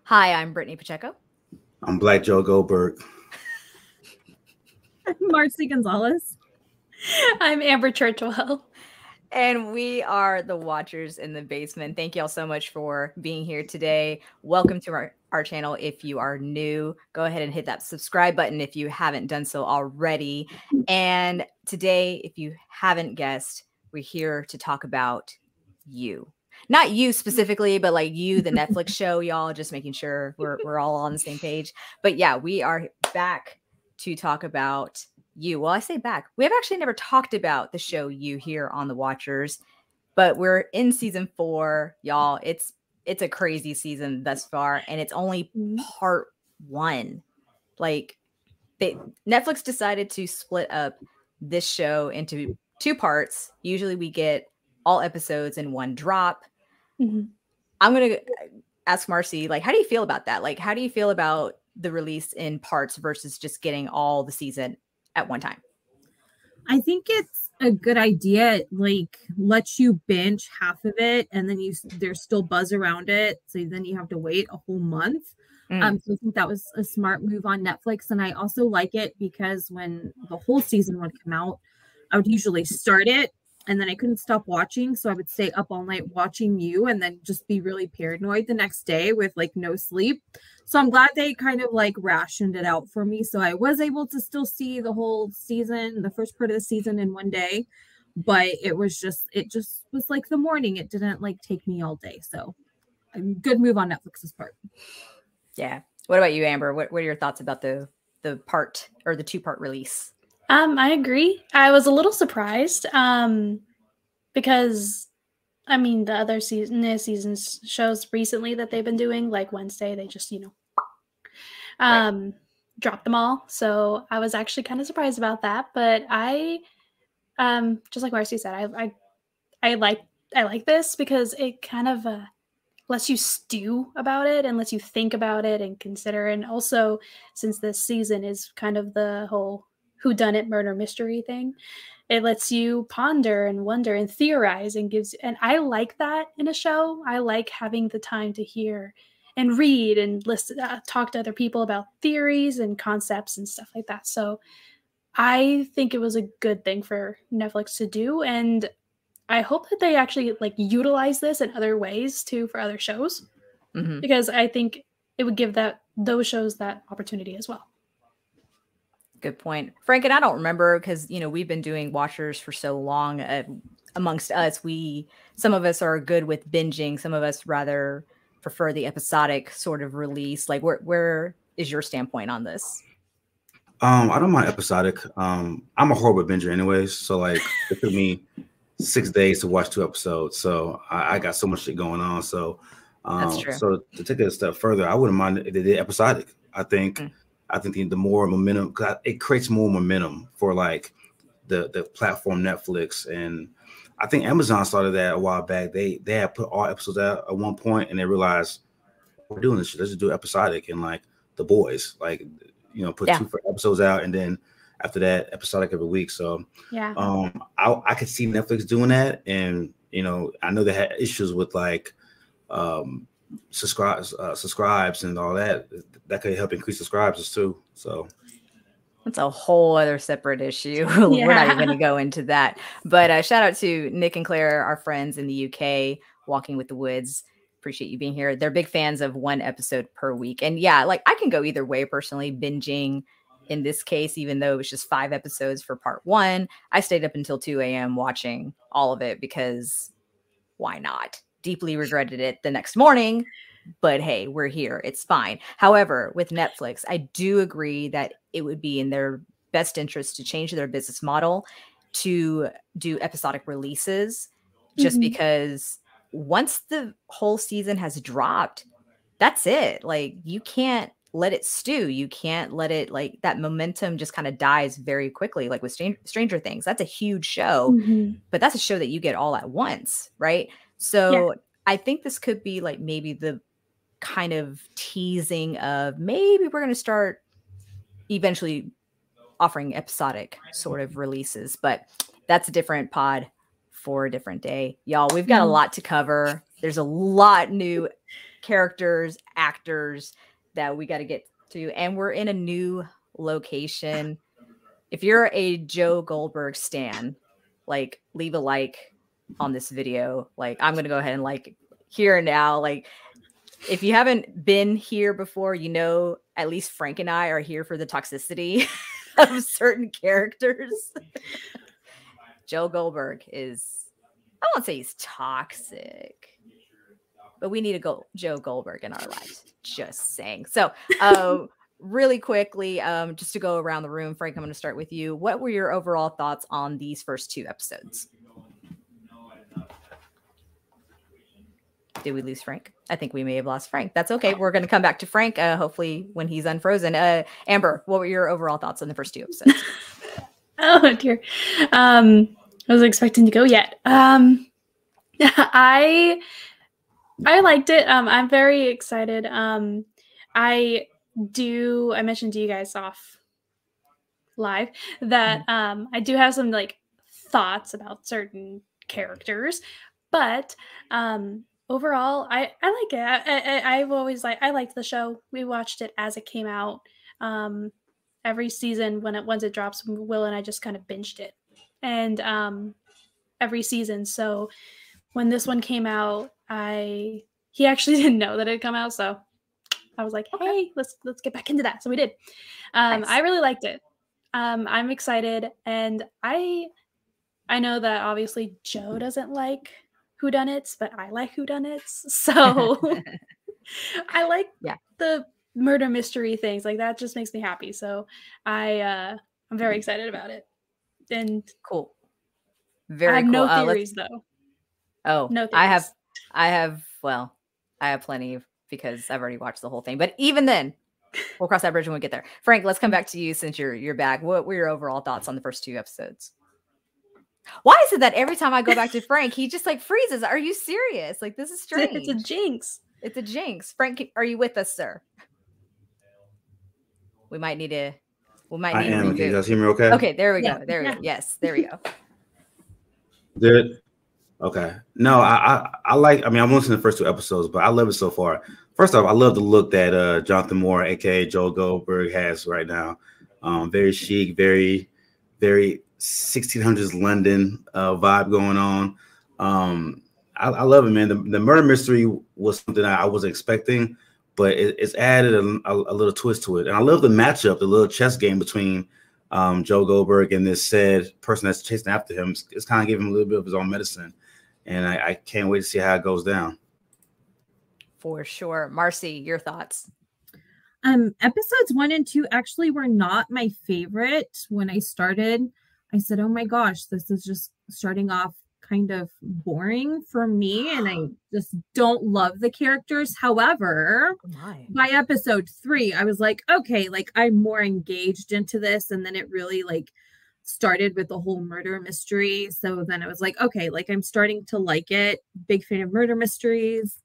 Hi, I'm Brittany Pacheco. I'm Black Joe Goldberg. Marcy Gonzalez. I'm Amber Churchwell. And we are the Watchers in the Basement. Thank you all so much for being here today. Welcome to our channel. If you are new, go ahead and hit that subscribe button if you haven't done so already. And today, if you haven't guessed, we're here to talk about You. Not you specifically, but like You, the Netflix show, y'all, just making sure we're all on the same page. But yeah, we are back to talk about You. Well, I say back. We have actually never talked about the show You here on The Watchers, but we're in season 4, y'all. It's a crazy season thus far, and it's only part 1. Like, Netflix decided to split up this show into 2 parts. Usually we get all episodes in one drop. Mm-hmm. I'm going to ask Marcy, like, how do you feel about that? Like, how do you feel about the release in parts versus just getting all the season at one time? I think it's a good idea. It, like, lets you binge half of it, and then there's still buzz around it, so then you have to wait a whole month. So I think that was a smart move on Netflix, and I also like it because when the whole season would come out, I would usually start it, and then I couldn't stop watching, so I would stay up all night watching You, and then just be really paranoid the next day with like no sleep. So I'm glad they kind of like rationed it out for me, so I was able to still see the whole season, the first part of the season, in one day. But it just was like the morning. It didn't like take me all day. So a good move on Netflix's part. Yeah. What about you, Amber? What are your thoughts about the part or the 2-part release? I agree. I was a little surprised because, I mean, the other seasons shows recently that they've been doing, like Wednesday, they just, dropped them all. So I was actually kind of surprised about that. But I, just like Marcy said, I like this because it kind of lets you stew about it and lets you think about it and consider. And also, since this season is kind of the whole whodunit murder mystery thing, it lets you ponder and wonder and theorize and and I like that in a show. I like having the time to hear and read and listen, talk to other people about theories and concepts and stuff like that. So I think it was a good thing for Netflix to do, and I hope that they actually like utilize this in other ways too for other shows, because I think it would give those shows that opportunity as well. Good point. Frank, and I don't remember because, we've been doing Watchers for so long. Amongst us, some of us are good with binging. Some of us rather prefer the episodic sort of release. Like, where is your standpoint on this? I don't mind episodic. I'm a horrible binger anyways. So like it took me 6 days to watch 2 episodes. So I got so much shit going on. So That's true. So to take it a step further, I wouldn't mind if they did episodic. I think the more momentum, cause it creates more momentum for like the platform Netflix, and I think Amazon started that a while back. They had put all episodes out at one point, and they realized we're doing this shit. Let's just do episodic, and like The Boys, like put 2 episodes out, and then after that episodic every week. So yeah, I could see Netflix doing that, and I know they had issues with like subscribes and all that could help increase subscribers too. So that's a whole other separate issue. We're not even going to go into that. But shout out to Nick and Claire, our friends in the UK, Walking with the Woods. Appreciate you being here. They're big fans of 1 episode per week. And yeah, like I can go either way personally. Binging in this case, even though it was just 5 episodes for part 1, I stayed up until 2 a.m. watching all of it because why not? Deeply regretted it the next morning, but hey, we're here. It's fine. However, with Netflix, I do agree that it would be in their best interest to change their business model to do episodic releases, just because once the whole season has dropped, that's it. Like, you can't let it stew. You can't let it, like, that momentum just kind of dies very quickly. Like with Stranger Things, that's a huge show, but that's a show that you get all at once, right? So I think this could be like maybe the kind of teasing of maybe we're going to start eventually offering episodic sort of releases, but that's a different pod for a different day. Y'all, we've got a lot to cover. There's a lot new characters, actors that we got to get to, and we're in a new location. If you're a Joe Goldberg stan, like leave a like on this video. Like I'm gonna go ahead and like here and now. Like if you haven't been here before, you know at least Frank and I are here for the toxicity of certain characters. Joe Goldberg is, I won't say he's toxic, but we need a Joe Goldberg in our lives. Just saying. So really quickly, just to go around the room, Frank, I'm going to start with you. What were your overall thoughts on these first 2 episodes? Did we lose Frank? I think we may have lost Frank. That's okay. We're going to come back to Frank, hopefully when he's unfrozen. Amber, what were your overall thoughts on the first 2 episodes? Oh dear. I wasn't expecting to go yet. I liked it. I'm very excited. I mentioned to you guys off live that I do have some like thoughts about certain characters, but overall I like it. I've always I liked the show. We watched it as it came out. Every season once it drops, Will and I just kind of binged it, and every season. So when this one came out, he actually didn't know that it had come out, so I was like, hey, let's get back into that. So we did. Nice. I really liked it. I'm excited, and I know that obviously Joe doesn't like whodunits, but I like whodunits, so I like the murder mystery things. Like that just makes me happy. So I'm very excited about it. And cool. Very I have cool. no theories though. Oh, no theories. I have plenty because I've already watched the whole thing. But even then, we'll cross that bridge when we get there. Frank, let's come back to you since you're back. What were your overall thoughts on the first 2 episodes? Why is it that every time I go back to Frank, he just like freezes? Are you serious? Like this is strange. It's a jinx. It's a jinx. Frank, are you with us, sir? We might need to. I am. Can you guys hear me okay? Okay, there we go. There we go. Yes, there we go. Good. Okay. No, I like. I mean, I've listened to the first 2 episodes, but I love it so far. First off, I love the look that Jonathan Moore, aka Joe Goldberg, has right now. Very chic, very, very 1600s London vibe going on. I love it, man. The murder mystery was something I wasn't expecting, but it's added a little twist to it. And I love the matchup, the little chess game between Joe Goldberg and this said person that's chasing after him. It's kind of giving him a little bit of his own medicine. And I can't wait to see how it goes down. For sure. Marcy, your thoughts? Episodes 1 and 2 actually were not my favorite. When I started, I said, oh my gosh, this is just starting off kind of boring for me, and I just don't love the characters. However, by episode 3, I was like, okay, like I'm more engaged into this, and then it really like started with the whole murder mystery. So then I was like, okay, like I'm starting to like it. Big fan of murder mysteries.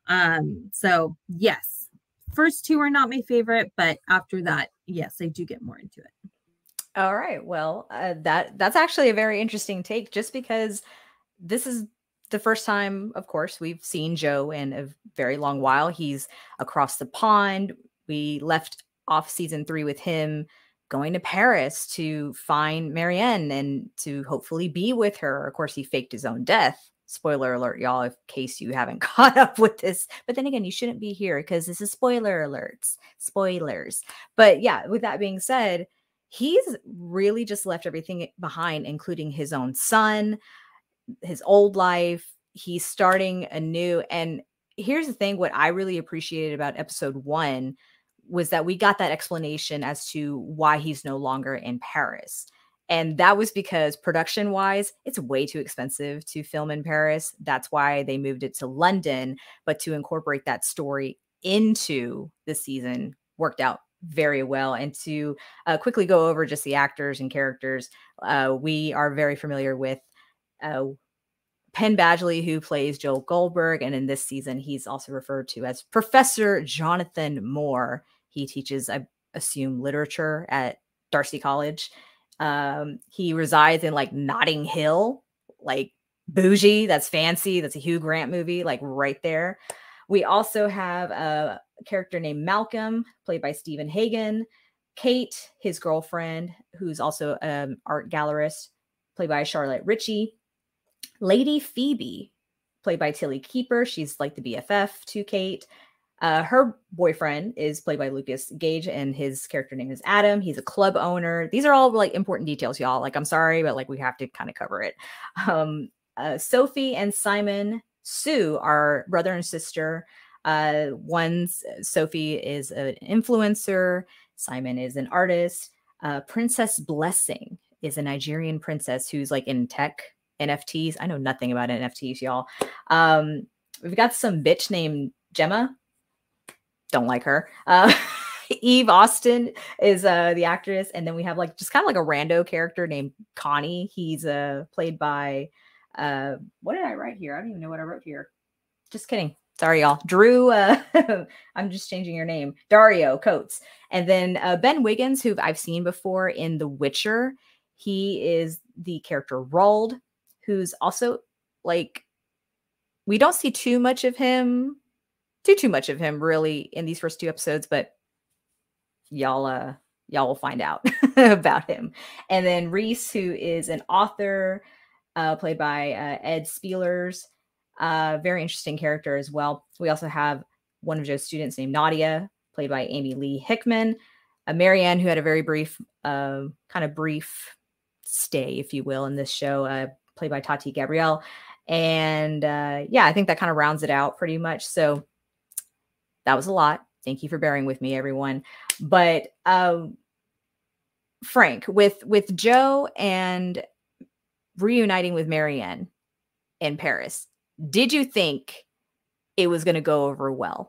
So yes, first 2 are not my favorite, but after that, yes, I do get more into it. All right. Well, that's actually a very interesting take, just because this is the first time, of course, we've seen Joe in a very long while. He's across the pond. We left off season 3 with him going to Paris to find Marianne and to hopefully be with her. Of course, he faked his own death. Spoiler alert, y'all, in case you haven't caught up with this. But then again, you shouldn't be here because this is spoiler alerts. Spoilers. But yeah, with that being said, he's really just left everything behind, including his own son, his old life. He's starting anew. And here's the thing, what I really appreciated about episode 1 was that we got that explanation as to why he's no longer in Paris. And that was because production wise, it's way too expensive to film in Paris. That's why they moved it to London. But to incorporate that story into the season worked out very well. And to quickly go over just the actors and characters, we are very familiar with Penn Badgley, who plays Joe Goldberg. And in this season, he's also referred to as Professor Jonathan Moore. He teaches, I assume, literature at Darcy College. He resides in like Notting Hill, like Bougie, that's fancy. That's a Hugh Grant movie, like right there. We also have a character named Malcolm, played by Stephen Hagen. Kate, his girlfriend, who's also an art gallerist, played by Charlotte Ritchie. Lady Phoebe, played by Tilly Keeper. She's like the BFF to Kate. Her boyfriend is played by Lucas Gage, and his character name is Adam. He's a club owner. These are all like important details, y'all. Like, I'm sorry, but like we have to kind of cover it. Sophie and Simon Sue are brother and sister. Sophie is an influencer. Simon is an artist. Princess Blessing is a Nigerian princess who's like in tech, NFTs. I know nothing about NFTs, y'all. We've got some bitch named Gemma. Don't like her. Eve Austin is the actress. And then we have like just kind of like a rando character named Connie. He's played by, what did I write here? I don't even know what I wrote here. Just kidding. Sorry, y'all. Drew, I'm just changing your name. Dario Coates. And then Ben Wiggins, who I've seen before in The Witcher. He is the character Rold, who's also like, we don't see too much of him really in these first 2 episodes, but y'all will find out about him. And then Reese, who is an author, played by Ed Spielers. Very interesting character as well. We also have one of Joe's students named Nadia, played by Amy Lee Hickman. Marianne, who had a very brief stay, if you will, in this show, played by Tati Gabrielle. And I think that kind of rounds it out pretty much. So that was a lot. Thank you for bearing with me, everyone. But Frank, with Joe and reuniting with Marianne in Paris, did you think it was going to go over well?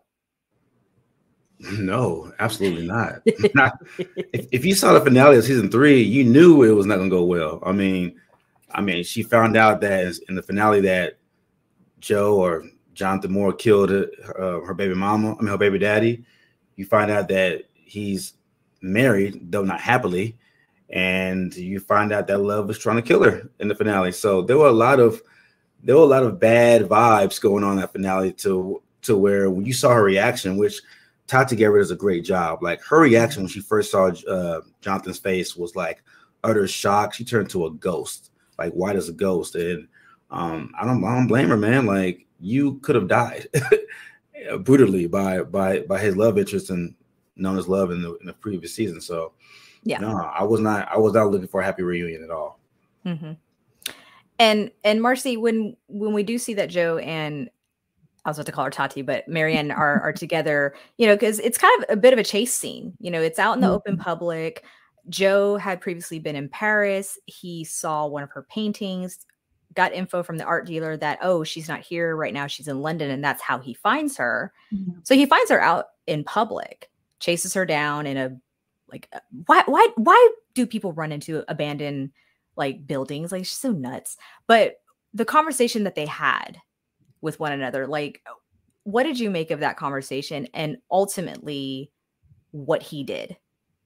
No, absolutely not. If you saw the finale of season 3, you knew it was not going to go well. I mean, she found out that in the finale that Joe or Jonathan Moore killed her baby mama, her baby daddy. You find out that he's married, though not happily, and you find out that Love was trying to kill her in the finale. So there were a lot of bad vibes going on in that finale to where when you saw her reaction, which Tati Gabrielle does a great job. Like her reaction when she first saw Jonathan's face was like utter shock. She turned to a ghost, like white as a ghost, and I don't blame her, man. Like, you could have died brutally by his love interest and known as Love in the previous season. So yeah, no, I was not looking for a happy reunion at all. Mm-hmm. And Marcy, when we do see that Joe and I was about to call her Tati, but Marianne are together, because it's kind of a bit of a chase scene. It's out in the open public. Joe had previously been in Paris. He saw one of her paintings, got info from the art dealer that, she's not here right now. She's in London. And that's how he finds her. Mm-hmm. So he finds her out in public, chases her down in why do people run into abandoned like buildings? Like, she's so nuts. But the conversation that they had with one another, like, what did you make of that conversation and ultimately what he did?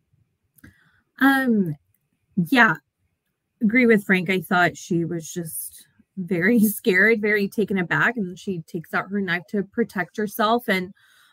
Yeah. Agree with Frank. I thought she was just very scared, very taken aback, and she takes out her knife to protect herself. And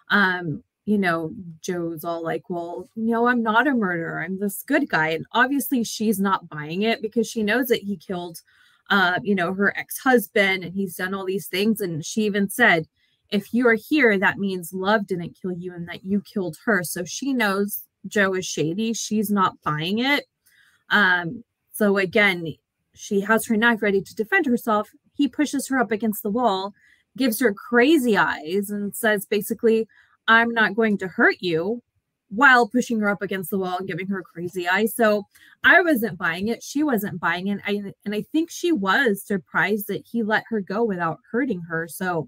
Joe's all like, well, I'm not a murderer, I'm this good guy. And obviously she's not buying it because she knows that he killed her ex-husband and he's done all these things. And she even said, if you are here, that means Love didn't kill you and that you killed her. So she knows Joe is shady. She's not buying it. So again, she has her knife ready to defend herself. He pushes her up against the wall, gives her crazy eyes, and says basically, I'm not going to hurt you, while pushing her up against the wall and giving her crazy eyes. So I wasn't buying it. She wasn't buying it. And I think she was surprised that he let her go without hurting her. So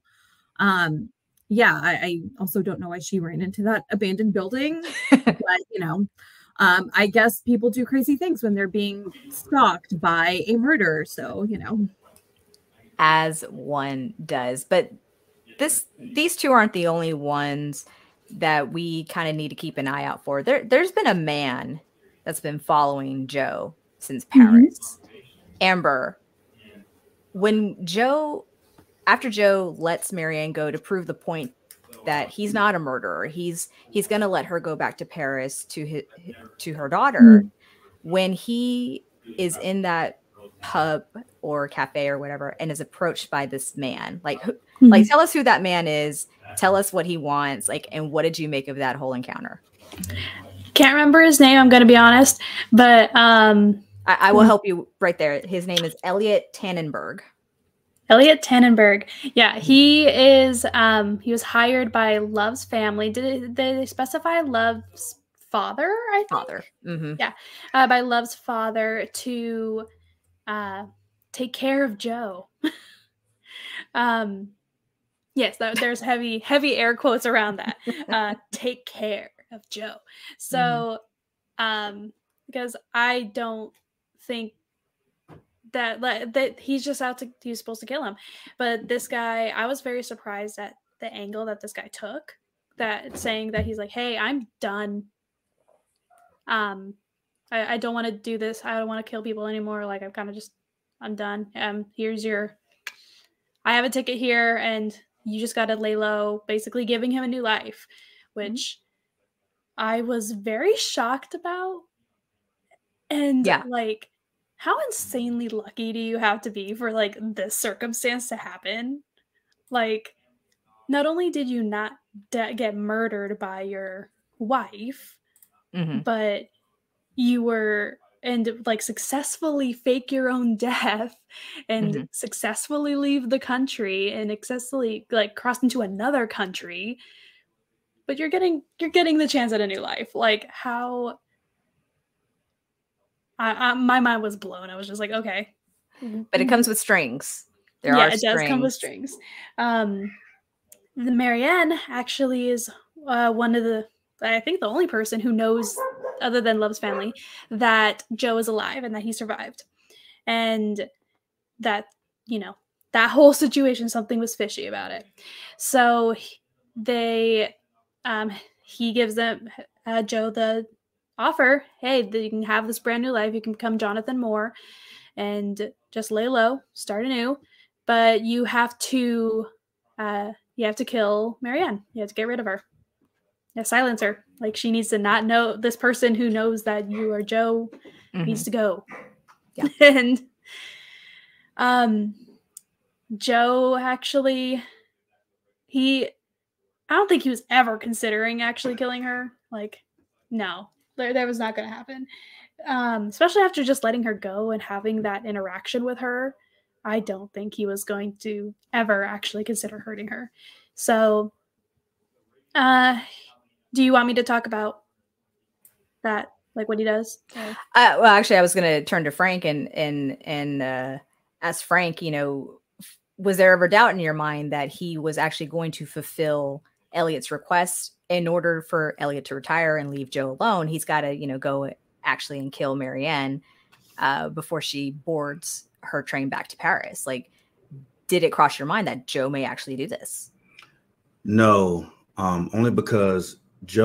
I also don't know why she ran into that abandoned building. But, I guess people do crazy things when they're being stalked by a murderer. So, as one does. But these two aren't the only ones that we kind of need to keep an eye out for. There's been a man that's been following Joe since Paris. Mm-hmm. Amber, after Joe lets Marianne go to prove the point that he's not a murderer, he's going to let her go back to Paris to her daughter. When he is in that pub or cafe or whatever and is approached by this man, like tell us who that man is, tell us what he wants, like, and what did you make of that whole encounter? Can't remember his name, I'm gonna be honest, but I will help you right there. His name is Elliot Tannenberg. Elliot Tannenberg. Yeah, he is he was hired by Love's family. Did they specify Love's father? I think. Father. Mm-hmm. Yeah, by Love's father to take care of Joe. Yes, there's heavy air quotes around that. Take care of Joe. So, because I don't think that he's just he's supposed to kill him. But this guy, I was very surprised at the angle that this guy took, that saying that he's like, hey, I'm done. I don't want to do this. I don't want to kill people anymore. Like, I'm done. I have a ticket here and you just got to lay low, basically giving him a new life, which I was very shocked about. And like, how insanely lucky do you have to be for like this circumstance to happen? Like, not only did you not get murdered by your wife, but you were like successfully fake your own death and successfully leave the country and successfully like cross into another country, but you're getting the chance at a new life. Like, how my mind was blown. I was just like, okay. But it comes with strings. It does come with strings. The Marianne actually is one of I think the only person who knows, other than Love's family, that Joe is alive and that he survived. And that, that whole situation, something was fishy about it. So he gives them Joe the offer, hey, you can have this brand new life. You can become Jonathan Moore and just lay low, start anew. But you have to kill Marianne. You have to get rid of her. Yeah, silence her. Like, she needs to not know. This person who knows that you are Joe needs to go. Yeah. And Joe actually, I don't think he was ever considering actually killing her. Like, no, that was not going to happen. Especially after just letting her go and having that interaction with her. I don't think he was going to ever actually consider hurting her. So, do you want me to talk about that, like what he does? Well, actually, I was going to turn to Frank and ask Frank, was there ever doubt in your mind that he was actually going to fulfill Elliot's request in order for Elliot to retire and leave Joe alone? He's got to, go actually and kill Marianne before she boards her train back to Paris. Like, did it cross your mind that Joe may actually do this? No, only because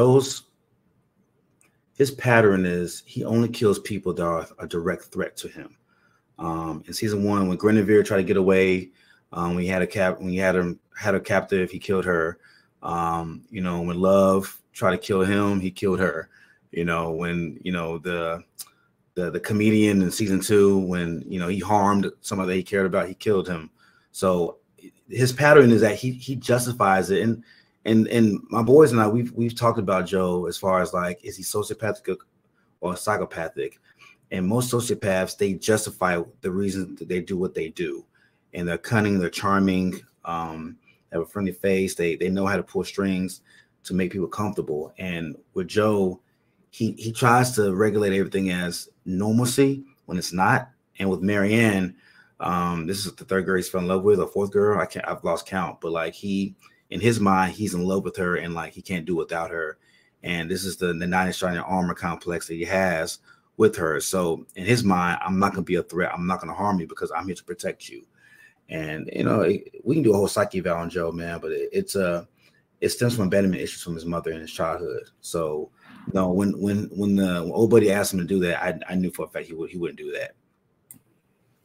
his pattern is he only kills people that are a direct threat to him. In season 1, when Guinevere tried to get away, when he had a captive, he killed her. When Love tried to kill him, he killed her. When the comedian in season 2, when he harmed somebody that he cared about, he killed him. So his pattern is that he justifies it. And my boys and I, we've talked about Joe as far as like, is he sociopathic or psychopathic? And most sociopaths, they justify the reason that they do what they do. And they're cunning, they're charming, have a friendly face. They know how to pull strings to make people comfortable. And with Joe, he tries to regulate everything as normalcy when it's not. And with Marianne, this is the 3rd girl he's fell in love with, or 4th girl. I've lost count, but like in his mind, he's in love with her and like he can't do without her. And this is the knight in shining armor complex that he has with her. So in his mind, I'm not going to be a threat. I'm not going to harm you because I'm here to protect you. And, we can do a whole psyche eval on Joe, man, but it stems from abandonment issues from his mother in his childhood. So no, when old buddy asked him to do that, I knew for a fact he wouldn't do that.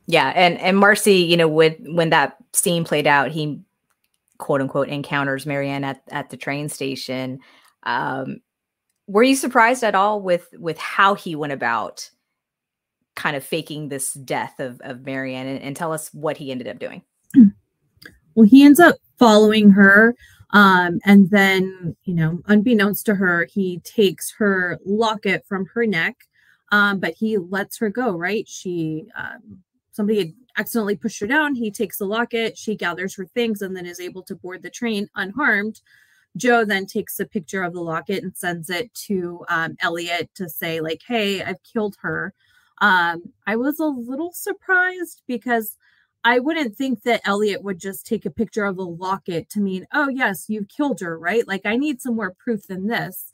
Yeah, and Marcy, you know, when that scene played out, he quote unquote encounters Marianne at the train station. Were you surprised at all with how he went about kind of faking this death of Marianne, and tell us what he ended up doing? Well, he ends up following her. And then, you know, unbeknownst to her, he takes her locket from her neck, but he lets her go, right? Somebody had accidentally pushed her down. He takes the locket, she gathers her things, and then is able to board the train unharmed. Joe then takes a picture of the locket and sends it to Elliot to say, like, hey, I've killed her. I was a little surprised because I wouldn't think that Elliot would just take a picture of the locket to mean, oh, yes, you've killed her, right? Like, I need some more proof than this.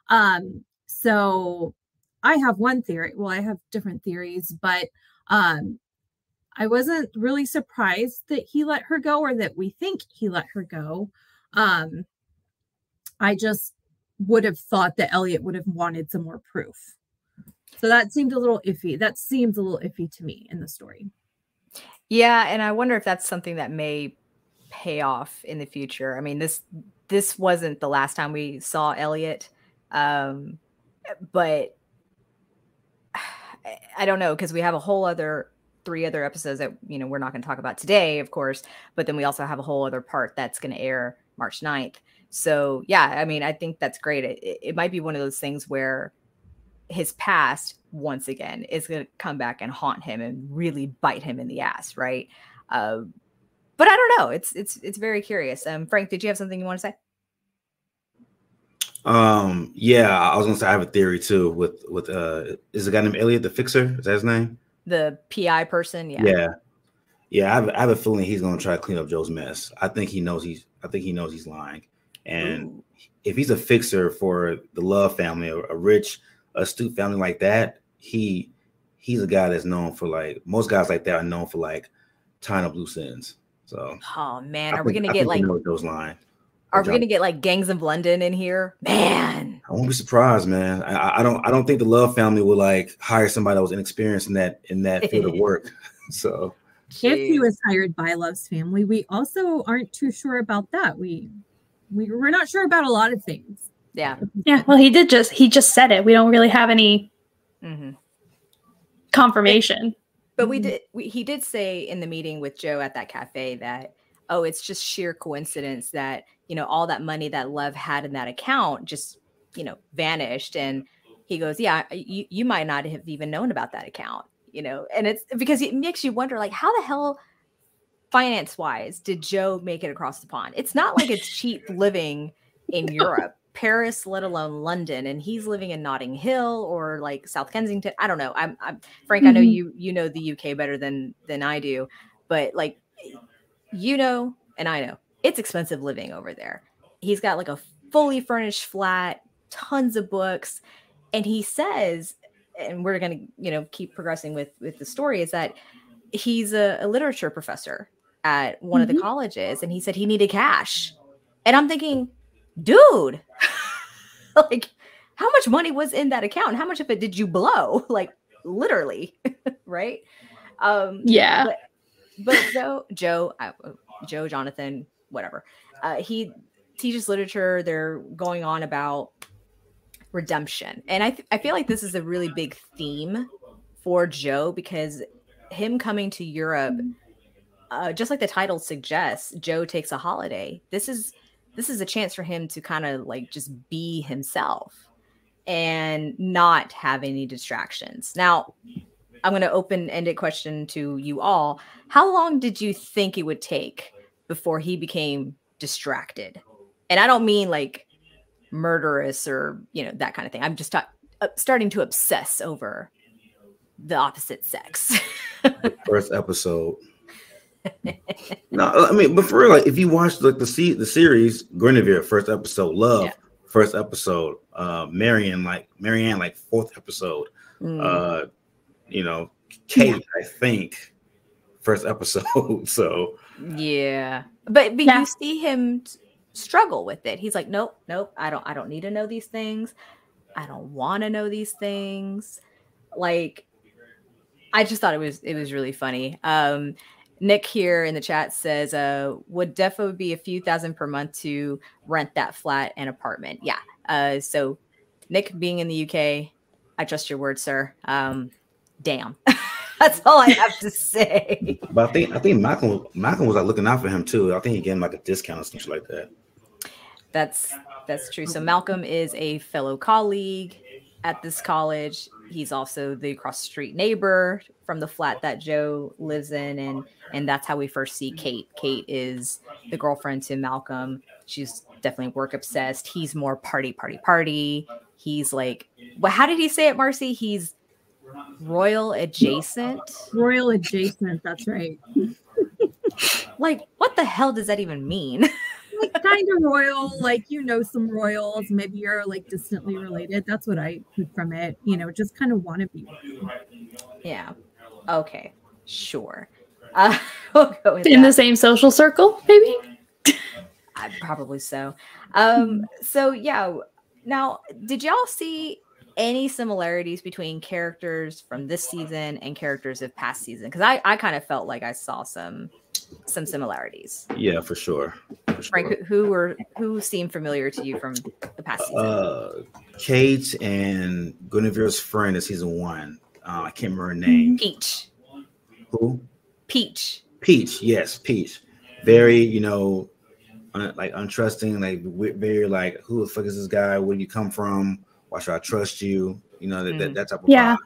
So I have one theory. Well, I have different theories, but I wasn't really surprised that he let her go, or that we think he let her go. I just would have thought that Elliot would have wanted some more proof. So that seemed a little iffy. That seems a little iffy to me in the story. Yeah, and I wonder if that's something that may pay off in the future. I mean, this wasn't the last time we saw Elliot, but I don't know, because we have a whole other 3 other episodes that, you know, we're not going to talk about today, of course, but then we also have a whole other part that's going to air March 9th. So yeah, I mean, I think that's great. It might be one of those things where his past, once again, is going to come back and haunt him and really bite him in the ass, right? But I don't know. It's very curious. Frank, did you have something you want to say? Yeah, I was gonna say I have a theory too. With is a guy named Elliot the Fixer? Is that his name? The PI person? Yeah. I have a feeling he's gonna try to clean up Joe's mess. I think he knows he's lying, and if he's a fixer for the Love family, a rich, astute family like that, he's a guy that's known for, like, most guys like that are known for, like, tying up loose ends. So, oh man, are we gonna get like Joe's lying? Are we gonna get like Gangs of London in here? Man, I won't be surprised, man. I don't think the Love family would like hire somebody that was inexperienced in that field of work. So if he was hired by Love's family, we also aren't too sure about that. We're not sure about a lot of things. Yeah. Well, he just said it. We don't really have any confirmation. But he did say in the meeting with Joe at that cafe that, oh, it's just sheer coincidence that, you know, all that money that Love had in that account just, you know, vanished. And he goes, yeah, you might not have even known about that account, you know, and it's because it makes you wonder, like, how the hell finance wise did Joe make it across the pond? It's not like it's cheap living in Europe, Paris, let alone London. And he's living in Notting Hill or like South Kensington. I don't know. I'm Frank, I know you know the UK better than I do, but like, you know, and I know it's expensive living over there. He's got like a fully furnished flat, tons of books. And he says, and we're going to, you know, keep progressing with the story, is that he's a literature professor at one of the colleges. And he said he needed cash. And I'm thinking, dude, like, how much money was in that account? How much of it did you blow? Like, literally, right? Yeah. But Joe, Jonathan, whatever. He teaches literature. They're going on about redemption. And I feel like this is a really big theme for Joe, because him coming to Europe, just like the title suggests, Joe takes a holiday. This is a chance for him to kind of like just be himself and not have any distractions. Now, I'm going to open-ended question to you all. How long did you think it would take before he became distracted? And I don't mean like murderous or, you know, that kind of thing. I'm just starting to obsess over the opposite sex. First episode. No, I mean, but for real, like, if you watch like the series, Guinevere, first episode, Love, first episode, Marianne, like fourth episode, you know, Kate, I think, first episode. So yeah, but you see him struggle with it. He's like, nope, I don't need to know these things. I don't want to know these things. Like, I just thought it was really funny. Nick here in the chat says, would defo be a few thousand per month to rent that flat and apartment? Yeah. So Nick being in the UK, I trust your word, sir. Damn. That's all I have to say. But I think Malcolm was like looking out for him too. I think he gave him like a discount or something like that. That's true. So Malcolm is a fellow colleague at this college. He's also the across the street neighbor from the flat that Joe lives in, and that's how we first see Kate. Kate is the girlfriend to Malcolm. She's definitely work obsessed. He's more party. He's like, well, how did he say it, Marcy? He's royal adjacent. Royal adjacent, that's right. Like, what the hell does that even mean? Like kind of royal, like some royals, maybe you're like distantly related. That's what I took from it. Just kind of want to be royal. Yeah. Okay. Sure. We'll go with in that. the same social circle, maybe. Probably so. So yeah. Now, did y'all see any similarities between characters from this season and characters of past season? Because I kind of felt like I saw some similarities. Yeah, for sure. Frank, who seemed familiar to you from the past season? Kate and Guinevere's friend in season 1. I can't remember her name. Peach. Who? Peach. Yes, Peach. Very, like untrusting, like very like, who the fuck is this guy? Where do you come from? Why should I trust you? That type of vibe.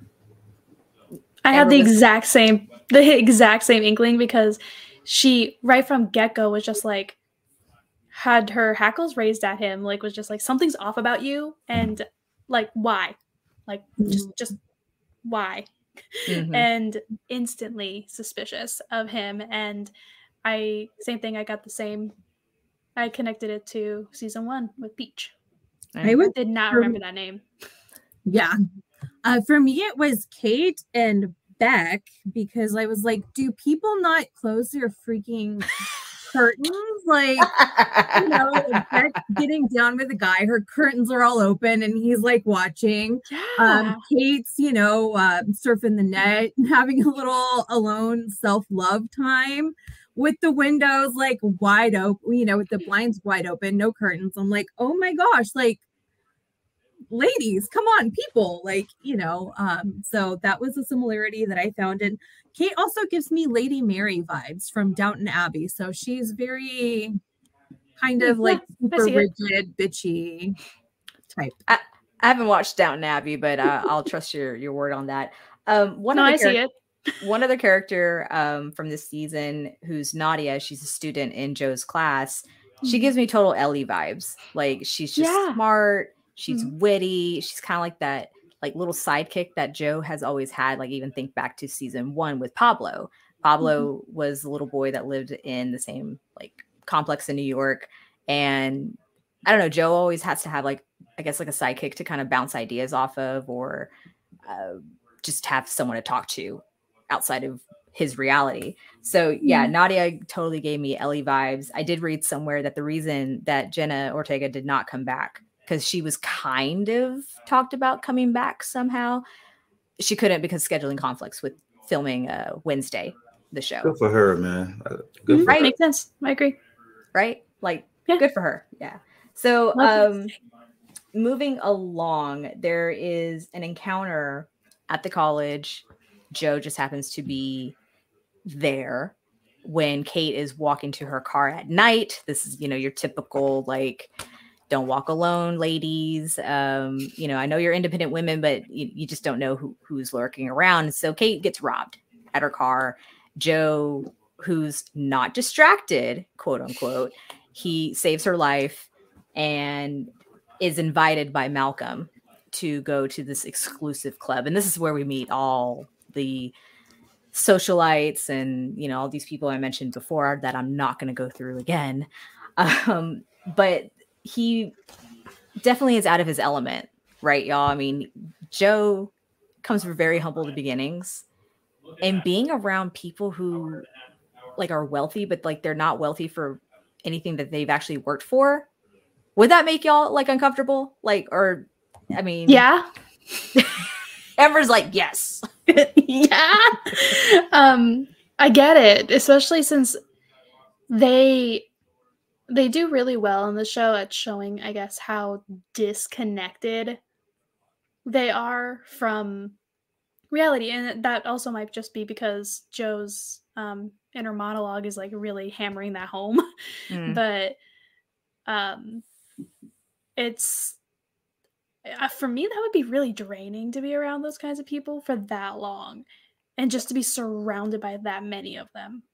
I had the exact same inkling, because she right from get-go was just like, had her hackles raised at him, like was just like, something's off about you, and like, why? Like just why? Mm-hmm. And instantly suspicious of him. And same thing, I connected it to season 1 with Peach. I did not remember that name. Yeah. For me, it was Kate and Beck, because I was like, do people not close their freaking curtains? Like, Beck getting down with a guy, her curtains are all open and he's like watching. Yeah. Kate's, surfing the net, having a little alone self-love time with the windows like wide open, with the blinds wide open, no curtains. I'm like, oh my gosh, like, ladies, come on, people, like, so that was a similarity that I found. And Kate also gives me Lady Mary vibes from Downton Abbey. So she's very kind of like super rigid, bitchy type. I haven't watched Downton Abbey, but I'll trust your word on that. I see it. One other character from this season, who's Nadia, she's a student in Joe's class. She gives me total Ellie vibes. Like, she's just smart. She's witty. She's kind of like that, like, little sidekick that Joe has always had. Like, even think back to season 1 with Pablo. Pablo was the little boy that lived in the same like complex in New York. And I don't know, Joe always has to have like, I guess, like a sidekick to kind of bounce ideas off of, or just have someone to talk to outside of his reality. So yeah, Nadia totally gave me Ellie vibes. I did read somewhere that the reason that Jenna Ortega did not come back, because she was kind of talked about coming back somehow. She couldn't because scheduling conflicts with filming Wednesday, the show. Good for her, man. Good for her. Makes sense. I agree. Right? Like, good for her. Yeah. So moving along, there is an encounter at the college. Joe just happens to be there when Kate is walking to her car at night. This is, your typical, like, don't walk alone, ladies. I know you're independent women, but you just don't know who's lurking around. So Kate gets robbed at her car. Joe, who's not distracted, quote unquote, he saves her life and is invited by Malcolm to go to this exclusive club. And this is where we meet all the socialites and, all these people I mentioned before that I'm not going to go through again. But he definitely is out of his element, right, y'all? I mean, Joe comes from very humble beginnings, and being around people who like are wealthy, but like they're not wealthy for anything that they've actually worked for. Would that make y'all like uncomfortable? Like, or, I mean, yeah. Amber's like, yes. Yeah. I get it, especially since they do really well in the show at showing, I guess, how disconnected they are from reality. And that also might just be because Joe's inner monologue is like really hammering that home. But it's for me, that would be really draining to be around those kinds of people for that long and just to be surrounded by that many of them.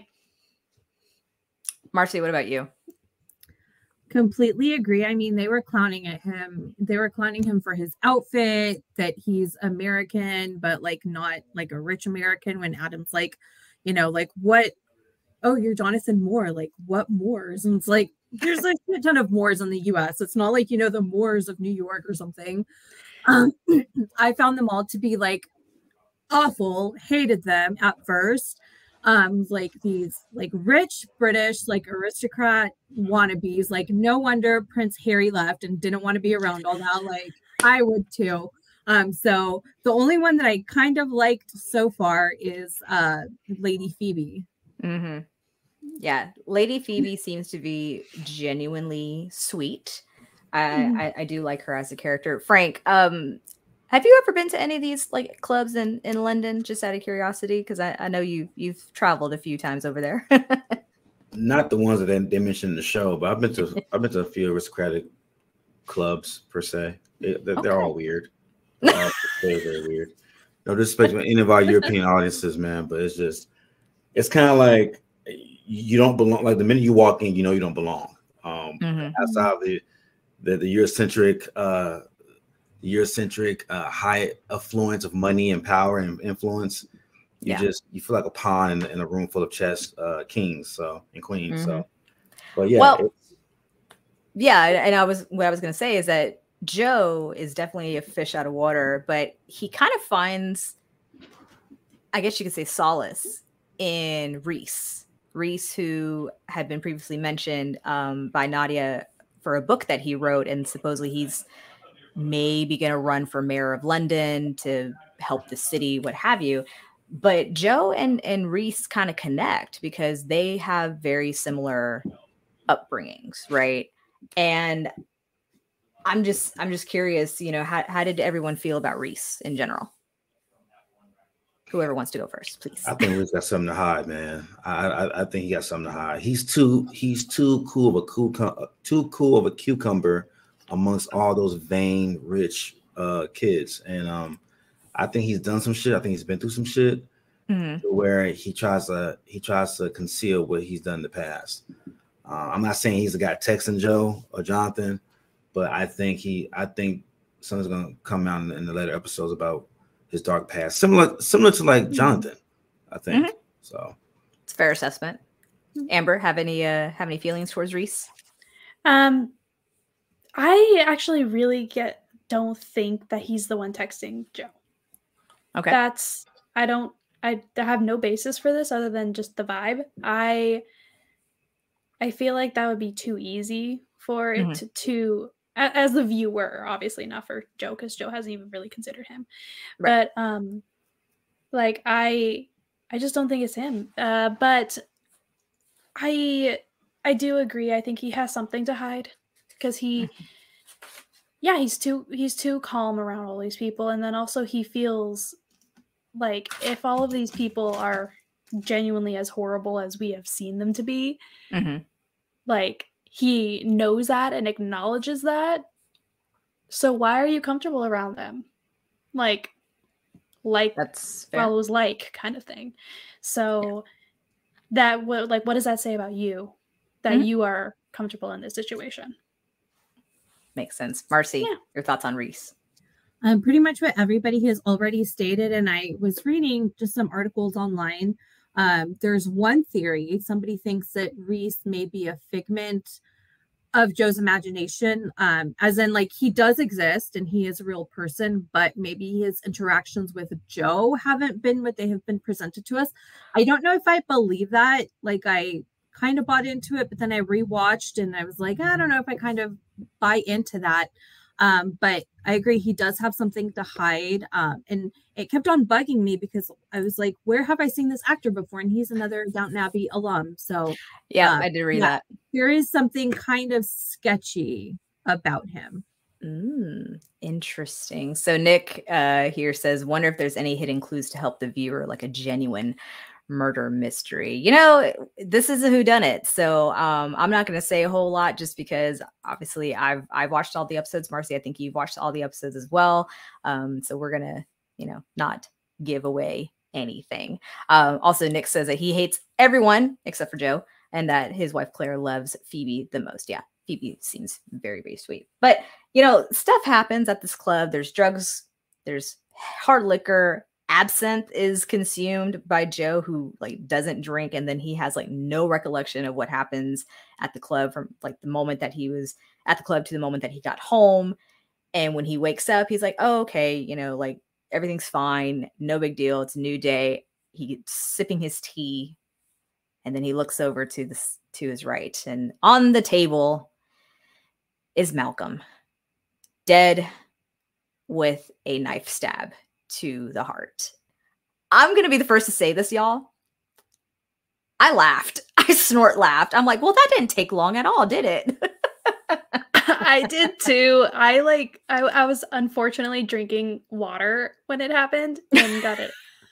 Marcy, what about you? Completely agree. I mean, they were clowning at him. They were clowning him for his outfit, that he's American, but like not like a rich American, when Adam's like, you know, like, what? Oh, you're Jonathan Moore. Like, what Moors? And it's like, there's like a ton of Moors in the US. It's not like, you know, the Moors of New York or something. I found them all to be like awful, hated them at first. Like these like rich British like aristocrat wannabes. Like, no wonder Prince Harry left and didn't want to be around all that. Like, I would too. So the only one that I kind of liked so far is Lady Phoebe. Yeah, Lady Phoebe seems to be genuinely sweet. I do like her as a character. Frank, have you ever been to any of these like clubs in London, just out of curiosity? Because I know you've traveled a few times over there. Not the ones that they mentioned in the show, but I've been to a few aristocratic clubs per se. They're all weird. They're all very, very weird. No disrespect to any of our European audiences, man, but it's kind of like you don't belong. Like, the minute you walk in, you know you don't belong. Outside of the Eurocentric high affluence of money and power and influence, you feel like a pawn in a room full of chess kings and queens. So, but yeah, well, and what I was going to say is that Joe is definitely a fish out of water, but he kind of finds, I guess you could say, solace in Reese, who had been previously mentioned by Nadia for a book that he wrote, and supposedly he's maybe going to run for mayor of London to help the city, what have you. But Joe and Reese kind of connect because they have very similar upbringings, right? And I'm just curious, you know, how did everyone feel about Reese in general? Whoever wants to go first, please. I think Reese got something to hide, man. I think he got something to hide. He's too cool of a cucumber amongst all those vain rich kids, and I think he's done some shit. I think he's been through some shit where he tries to conceal what he's done in the past. I'm not saying he's the guy texting Joe or Jonathan, but I think something's gonna come out in the later episodes about his dark past, similar to like Jonathan, I think. So it's a fair assessment. Amber, have any feelings towards Reese? I actually really don't think that he's the one texting Joe. Okay. I have no basis for this other than just the vibe. I feel like that would be too easy for it to as the viewer, obviously not for Joe, because Joe hasn't even really considered him. Right. But like I just don't think it's him. But I do agree. I think he has something to hide because he's too calm around all these people, and then also he feels like if all of these people are genuinely as horrible as we have seen them to be, like he knows that and acknowledges that. So why are you comfortable around them? Like that's fair. Follows like kind of thing. So what does that say about you? That you are comfortable in this situation? Makes sense. Marcy, your thoughts on Reese? Pretty much what everybody has already stated. And I was reading just some articles online. There's one theory. Somebody thinks that Reese may be a figment of Joe's imagination, as in like he does exist and he is a real person, but maybe his interactions with Joe haven't been what they have been presented to us. I don't know if I believe that. Like, I kind of bought into it, but then I rewatched and I was like, I don't know if I kind of buy into that. But I agree, he does have something to hide. And it kept on bugging me because I was like, where have I seen this actor before? And he's another Downton Abbey alum. So yeah, I did read that. There is something kind of sketchy about him. Interesting. So Nick here says, wonder if there's any hidden clues to help the viewer, like a genuine murder mystery. You know, this is a whodunit, so I'm not going to say a whole lot just because obviously I've watched all the episodes. Marcy, I think you've watched all the episodes as well. So we're gonna, not give away anything. Also, Nick says that he hates everyone except for Joe, and that his wife Claire loves Phoebe the most. Yeah, Phoebe seems very, very sweet. But stuff happens at this club. There's drugs. There's hard liquor. Absinthe is consumed by Joe, who doesn't drink, and then he has no recollection of what happens at the club from the moment that he was at the club to the moment that he got home. And when he wakes up, he's like, oh, okay, everything's fine, no big deal, it's a new day. He's sipping his tea, and then he looks over to his right, and on the table is Malcolm, dead with a knife stab to the heart. I'm going to be the first to say this, y'all. I laughed. I snort laughed. I'm like, well, that didn't take long at all, did it? I did too. I was unfortunately drinking water when it happened and got it.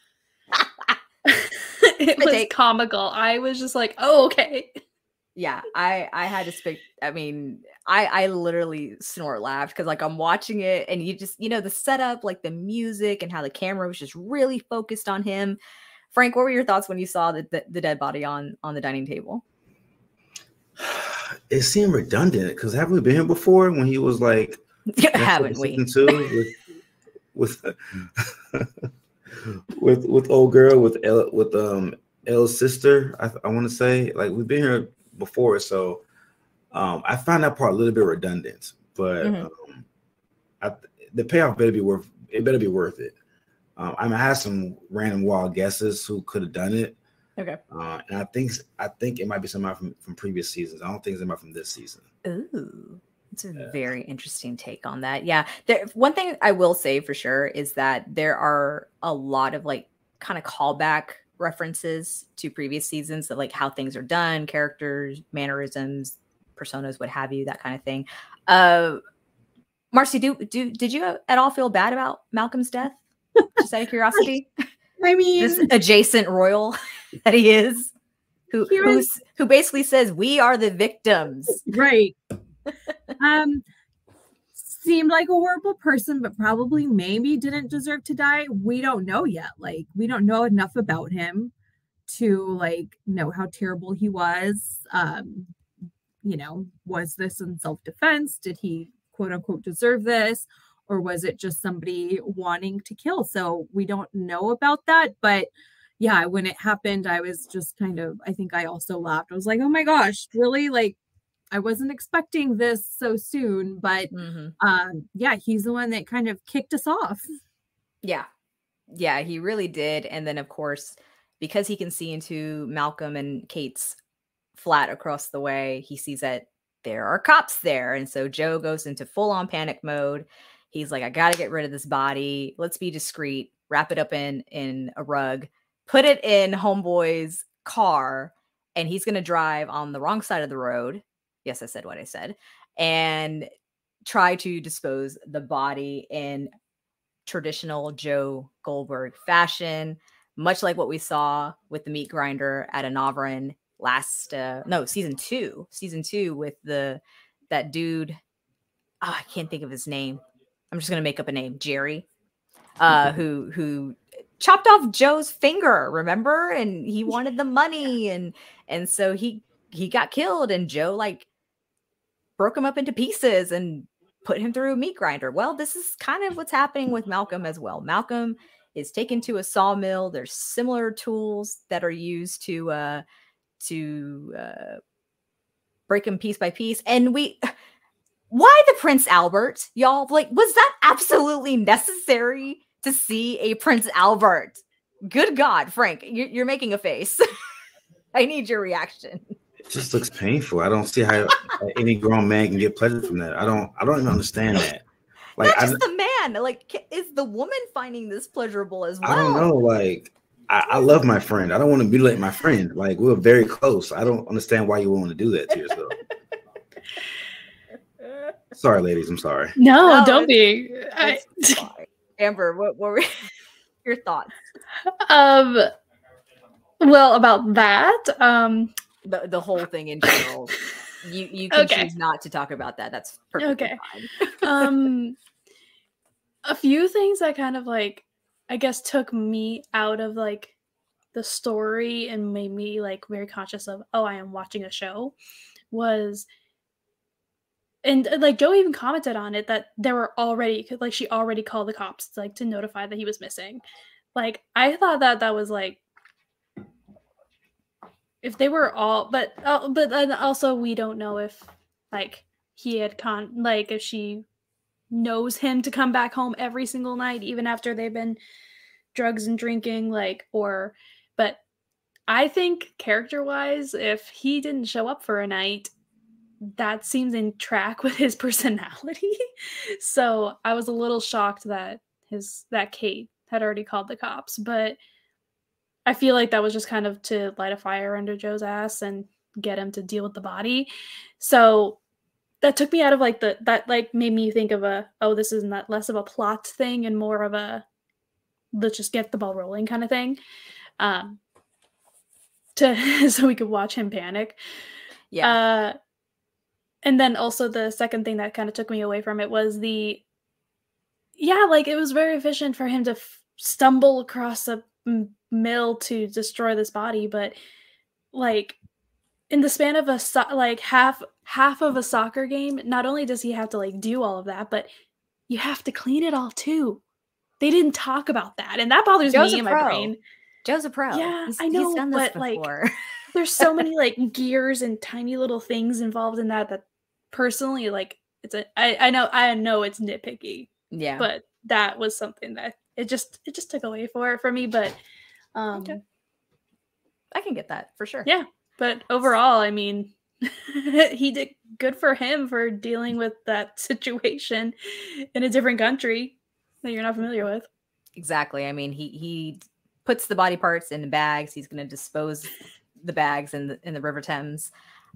It was comical. I was just like, oh, okay. Yeah, I had to speak. I mean, I literally snort laughed because I'm watching it, and you just the setup, the music and how the camera was just really focused on him. Frank, what were your thoughts when you saw the dead body on the dining table? It seemed redundant because haven't we been here before when he was like, haven't we? with old girl with Elle's sister. I want to say we've been here before, so I find that part a little bit redundant, but the payoff better be worth it. I had some random wild guesses who could have done it. Okay. And I think it might be somebody from previous seasons. I don't think it's somebody from this season. Ooh, it's a very interesting take on that. Yeah. One thing I will say for sure is that there are a lot of kind of callback references to previous seasons of how things are done, characters, mannerisms, personas, what have you, that kind of thing. Marcy, did you at all feel bad about Malcolm's death? Just out of curiosity. I mean, this adjacent royal that he is, who basically says we are the victims, right? Seemed like a horrible person, but probably maybe didn't deserve to die. We don't know yet. We don't know enough about him to know how terrible he was. Was this in self-defense? Did he quote unquote deserve this? Or was it just somebody wanting to kill? So we don't know about that. But yeah, when it happened, I was just I think I also laughed. I was like, oh my gosh, really? I wasn't expecting this so soon, but yeah, he's the one that kind of kicked us off. Yeah, he really did. And then of course, because he can see into Malcolm and Kate's flat across the way, he sees that there are cops there. And so Joe goes into full on panic mode. He's like, I got to get rid of this body. Let's be discreet, wrap it up in a rug, put it in Homeboy's car, and he's going to drive on the wrong side of the road. Yes, I said what I said. And try to dispose the body in traditional Joe Goldberg fashion, much like what we saw with the meat grinder at Anavran season two with that dude. Oh, I can't think of his name. I'm just going to make up a name, Jerry, who chopped off Joe's finger, remember? And he wanted the money. And so he got killed, and Joe broke him up into pieces and put him through a meat grinder. Well, this is kind of what's happening with Malcolm as well. Malcolm is taken to a sawmill. There's similar tools that are used to break him piece by piece. And why the Prince Albert, y'all? Was that absolutely necessary to see a Prince Albert? Good God, Frank, you're making a face. I need your reaction. It just looks painful. I don't see how any grown man can get pleasure from that. I don't even understand that. Like, not just the man. Like, is the woman finding this pleasurable as well? I don't know. Like, I love my friend. I don't want to mutilate my friend. Like, we're very close. I don't understand why you want to do that to yourself. Sorry, ladies. I'm sorry. No, don't be. Amber, what were your thoughts? Well, about that, the whole thing in general. You can choose not to talk about that. That's perfectly fine. A few things that kind of like, I guess, took me out of like the story and made me like very conscious of, oh, I am watching a show, was, and like Joe even commented on it, that there were already, like, she already called the cops like to notify that he was missing. Like, I thought that was like, if they were all, but then also we don't know if like he had like if she knows him to come back home every single night, even after they've been drugs and drinking, like, or, but I think character-wise, if he didn't show up for a night, that seems in track with his personality. So I was a little shocked that Kate had already called the cops, but I feel like that was just kind of to light a fire under Joe's ass and get him to deal with the body. So that took me out of like that like made me think of this is not less of a plot thing and more of a let's just get the ball rolling kind of thing. So we could watch him panic. Yeah. And then also the second thing that kind of took me away from it was like it was very efficient for him to stumble across a mill to destroy this body, but like in the span of half of a soccer game, not only does he have to like do all of that, but you have to clean it all too. They didn't talk about that, and that bothers me in my brain. Joe's a pro. Yeah, I know, he's done this but before. Like there's so many like gears and tiny little things involved in that personally, like, I know it's nitpicky. Yeah, but that was something that it just took away for me. But okay. I can get that for sure. Yeah, but overall, I mean, he did good for him for dealing with that situation in a different country that you're not familiar with. Exactly. I mean, he puts the body parts in the bags. He's going to dispose the bags in the River Thames.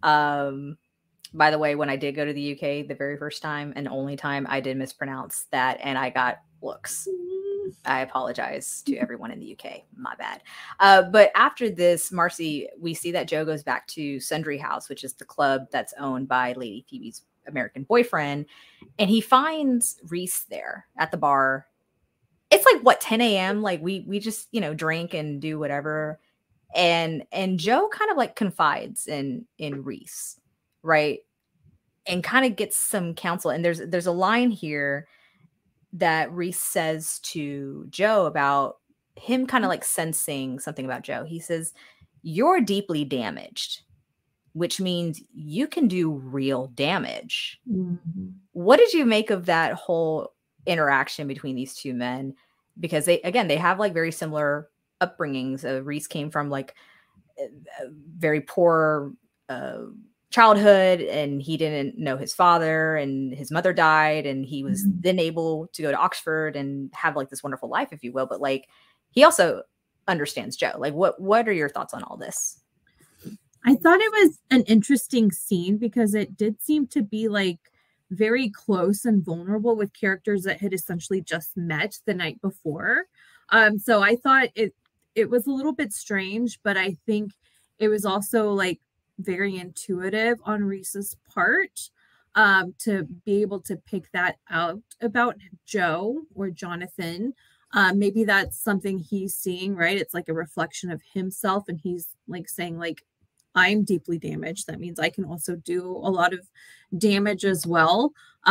By the way, when I did go to the UK the very first time and only time, I did mispronounce that, and I got looks. I apologize to everyone in the UK. My bad. But after this, Marcy, we see that Joe goes back to Sundry House, which is the club that's owned by Lady Phoebe's American boyfriend. And he finds Reese there at the bar. It's like, 10 a.m.? Like we just, drink and do whatever. And Joe kind of like confides in Reese, right? And kind of gets some counsel. And there's a line here that Reese says to Joe about him kind of like sensing something about Joe. He says, "You're deeply damaged," which means you can do real damage. Mm-hmm. What did you make of that whole interaction between these two men? Because they have like very similar upbringings. Reese came from like a very poor childhood, and he didn't know his father, and his mother died, and he was then able to go to Oxford and have like this wonderful life, if you will. But like, he also understands Joe. Like, what are your thoughts on all this? I thought it was an interesting scene because it did seem to be like very close and vulnerable with characters that had essentially just met the night before. So I thought it was a little bit strange, but I think it was also like very intuitive on Reese's part to be able to pick that out about Joe or Jonathan. Maybe that's something he's seeing, right? It's like a reflection of himself, and he's like saying like, I'm deeply damaged. That means I can also do a lot of damage as well.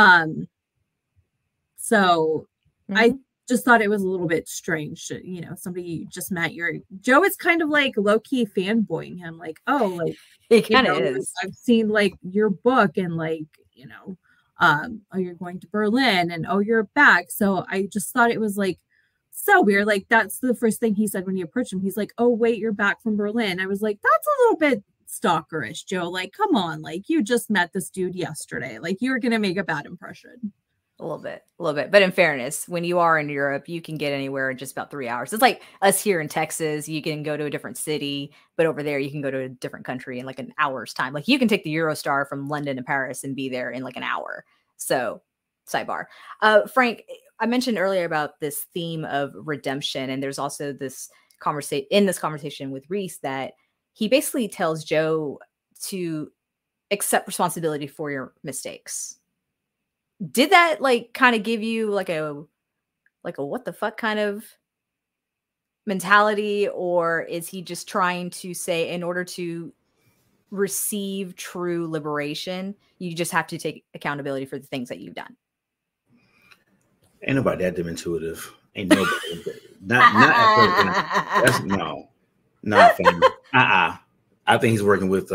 So I just thought it was a little bit strange. Somebody you just met, Joe is kind of like low-key fanboying him, like, oh, like he kind of is. I've seen like your book, and like, oh, you're going to Berlin, and oh, you're back. So I just thought it was like so weird. Like, that's the first thing he said when he approached him. He's like, oh, wait, you're back from Berlin. I was like, that's a little bit stalkerish, Joe. Like, come on, like, you just met this dude yesterday. Like, you were gonna make a bad impression. A little bit. But in fairness, when you are in Europe, you can get anywhere in just about 3 hours. It's like us here in Texas. You can go to a different city, but over there you can go to a different country in like an hour's time. Like you can take the Eurostar from London to Paris and be there in like an hour. So sidebar. Frank, I mentioned earlier about this theme of redemption. And there's also this conversation with Reese that he basically tells Joe to accept responsibility for your mistakes. Did that like kind of give you like a what the fuck kind of mentality, or is he just trying to say in order to receive true liberation, you just have to take accountability for the things that you've done? Ain't nobody that damn intuitive. Ain't nobody. That's no, not family. I think he's working with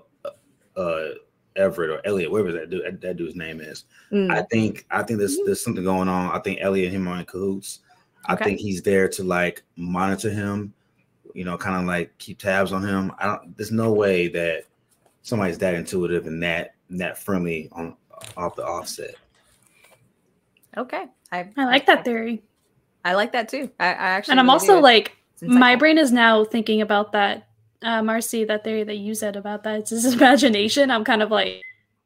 Everett or Elliot, whatever that dude's name is. I think there's something going on. I think Elliot and him are in cahoots. I think he's there to like monitor him, kind of like keep tabs on him. There's no way that somebody's that intuitive and that friendly off the offset. Okay. I like that theory. I like that too. I actually, and I'm also like, my brain is now thinking about that. Marcy, that theory that you said about that, it's his imagination. I'm kind of like,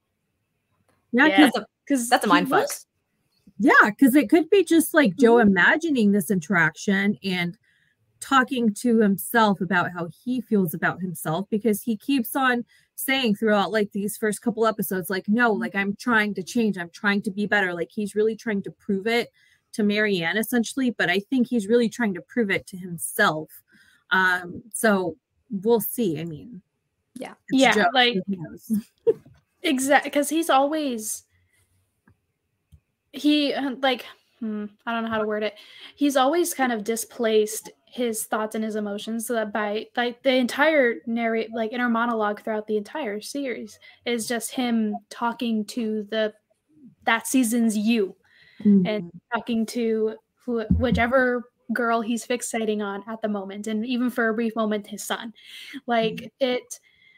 because that's a mind fuck. Yeah, because it could be just like Joe imagining this interaction and talking to himself about how he feels about himself, because he keeps on saying throughout like these first couple episodes, like, no, like I'm trying to change, I'm trying to be better. Like he's really trying to prove it to Marianne essentially, but I think he's really trying to prove it to himself. So we'll see. I mean, yeah, Joe, like exactly, because he's always I don't know how to word it. He's always kind of displaced his thoughts and his emotions, so that by like the entire inner monologue throughout the entire series is just him talking to that season's you, and talking to whichever girl he's fixating on at the moment, and even for a brief moment his son. Like it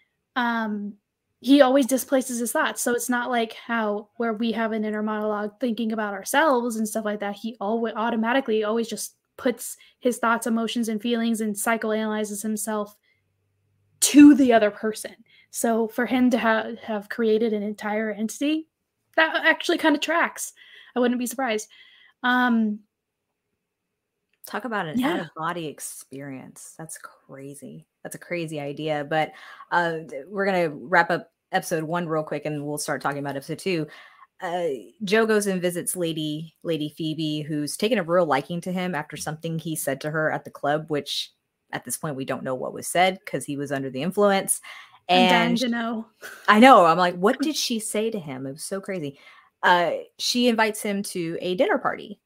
he always displaces his thoughts, so it's not like how where we have an inner monologue thinking about ourselves and stuff like that. He automatically always just puts his thoughts, emotions, and feelings and psychoanalyzes himself to the other person. So for him to have created an entire entity, that actually kind of tracks. I wouldn't be surprised. Talk about an out-of-body experience. That's crazy. That's a crazy idea. But we're going to wrap up episode 1 real quick, and we'll start talking about episode 2. Joe goes and visits Lady Phoebe, who's taken a real liking to him after something he said to her at the club, which at this point we don't know what was said because he was under the influence. And I'm dying to know. I know. I'm like, what did she say to him? It was so crazy. She invites him to a dinner party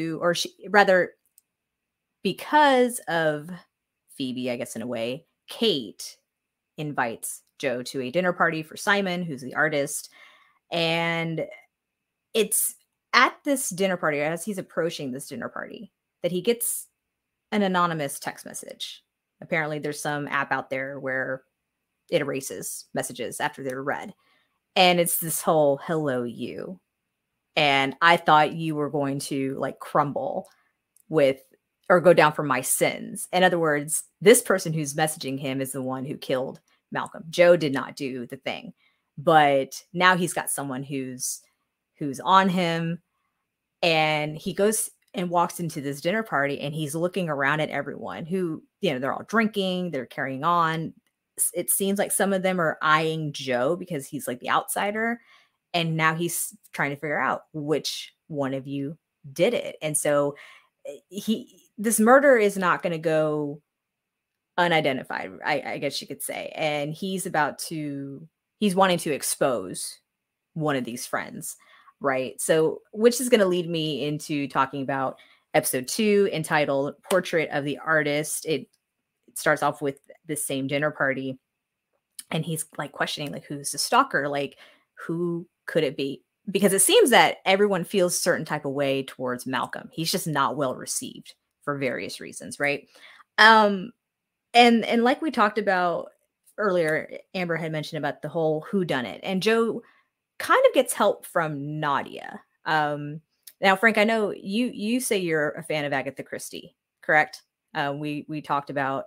because of Phoebe, I guess in a way, Kate invites Joe to a dinner party for Simon, who's the artist. And it's at this dinner party, as he's approaching this dinner party, that he gets an anonymous text message. Apparently there's some app out there where it erases messages after they're read. And it's this whole hello you. And I thought you were going to like crumble or go down for my sins. In other words, this person who's messaging him is the one who killed Malcolm. Joe did not do the thing, but now he's got someone who's on him, and he goes and walks into this dinner party, and he's looking around at everyone who, they're all drinking, they're carrying on. It seems like some of them are eyeing Joe because he's like the outsider. And now he's trying to figure out which one of you did it. And so this murder is not going to go unidentified, I guess you could say. And he's wanting to expose one of these friends, right? So, which is going to lead me into talking about episode 2 entitled Portrait of the Artist. It starts off with the same dinner party, and he's like questioning, like, who's the stalker? Like, who could it be? Because it seems that everyone feels a certain type of way towards Malcolm. He's just not well received for various reasons, right? And like we talked about earlier, Amber had mentioned about the whole whodunit, and Joe kind of gets help from Nadia. Now, Frank, I know you say you're a fan of Agatha Christie, correct? We talked about,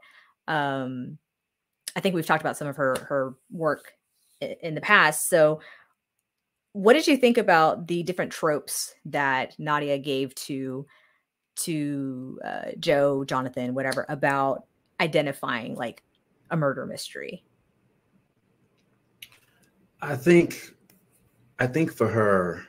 I think we've talked about some of her work in the past. So what did you think about the different tropes that Nadia gave to Joe, Jonathan, whatever, about identifying like a murder mystery? I think for her,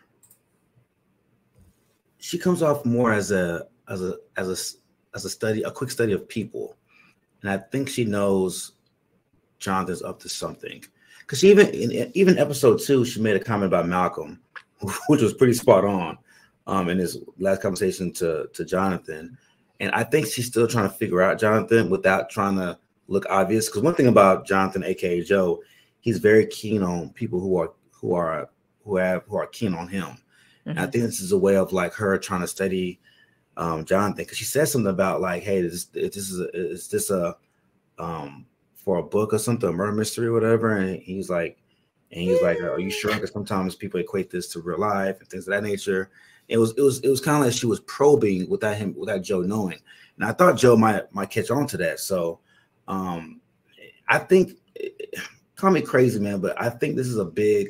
she comes off more as a study, a quick study of people, and I think she knows Jonathan's up to something. Because she even episode 2, she made a comment about Malcolm, which was pretty spot on in his last conversation to Jonathan. And I think she's still trying to figure out Jonathan without trying to look obvious. Because one thing about Jonathan, aka Joe, he's very keen on people who are keen on him. Mm-hmm. And I think this is a way of like her trying to study Jonathan, because she said something about like, hey, is this a for a book or something, a murder mystery or whatever? And he's like, are you sure? Because sometimes people equate this to real life and things of that nature. It was kind of like she was probing without Joe knowing. And I thought Joe might catch on to that. So I think, call me crazy, man, but I think this is a big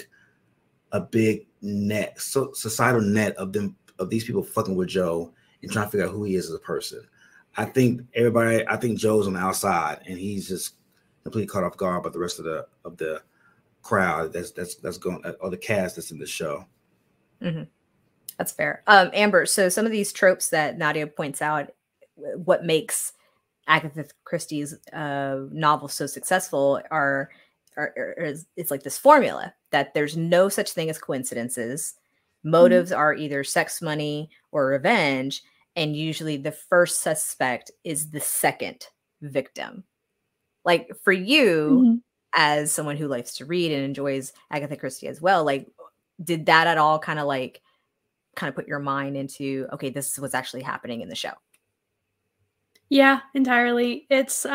net, societal net of these people fucking with Joe and trying to figure out who he is as a person. I think Joe's on the outside and he's just completely caught off guard by the rest of the crowd that's going, or the cast that's in the show. Mm-hmm. That's fair. Amber, so some of these tropes that Nadia points out, what makes Agatha Christie's novel so successful it's like this formula that there's no such thing as coincidences. Motives are either sex, money, or revenge, and usually the first suspect is the second victim. Like for you, as someone who likes to read and enjoys Agatha Christie as well, like did that at all kind of put your mind into, okay, this is what's actually happening in the show? Yeah, entirely. It's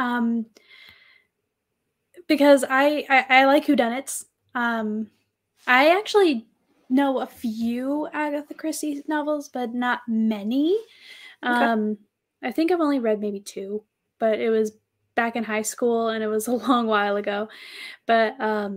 because I like whodunits. I actually know a few Agatha Christie novels, but not many. Okay. I think I've only read maybe 2, but it was back in high school and it was a long while ago. But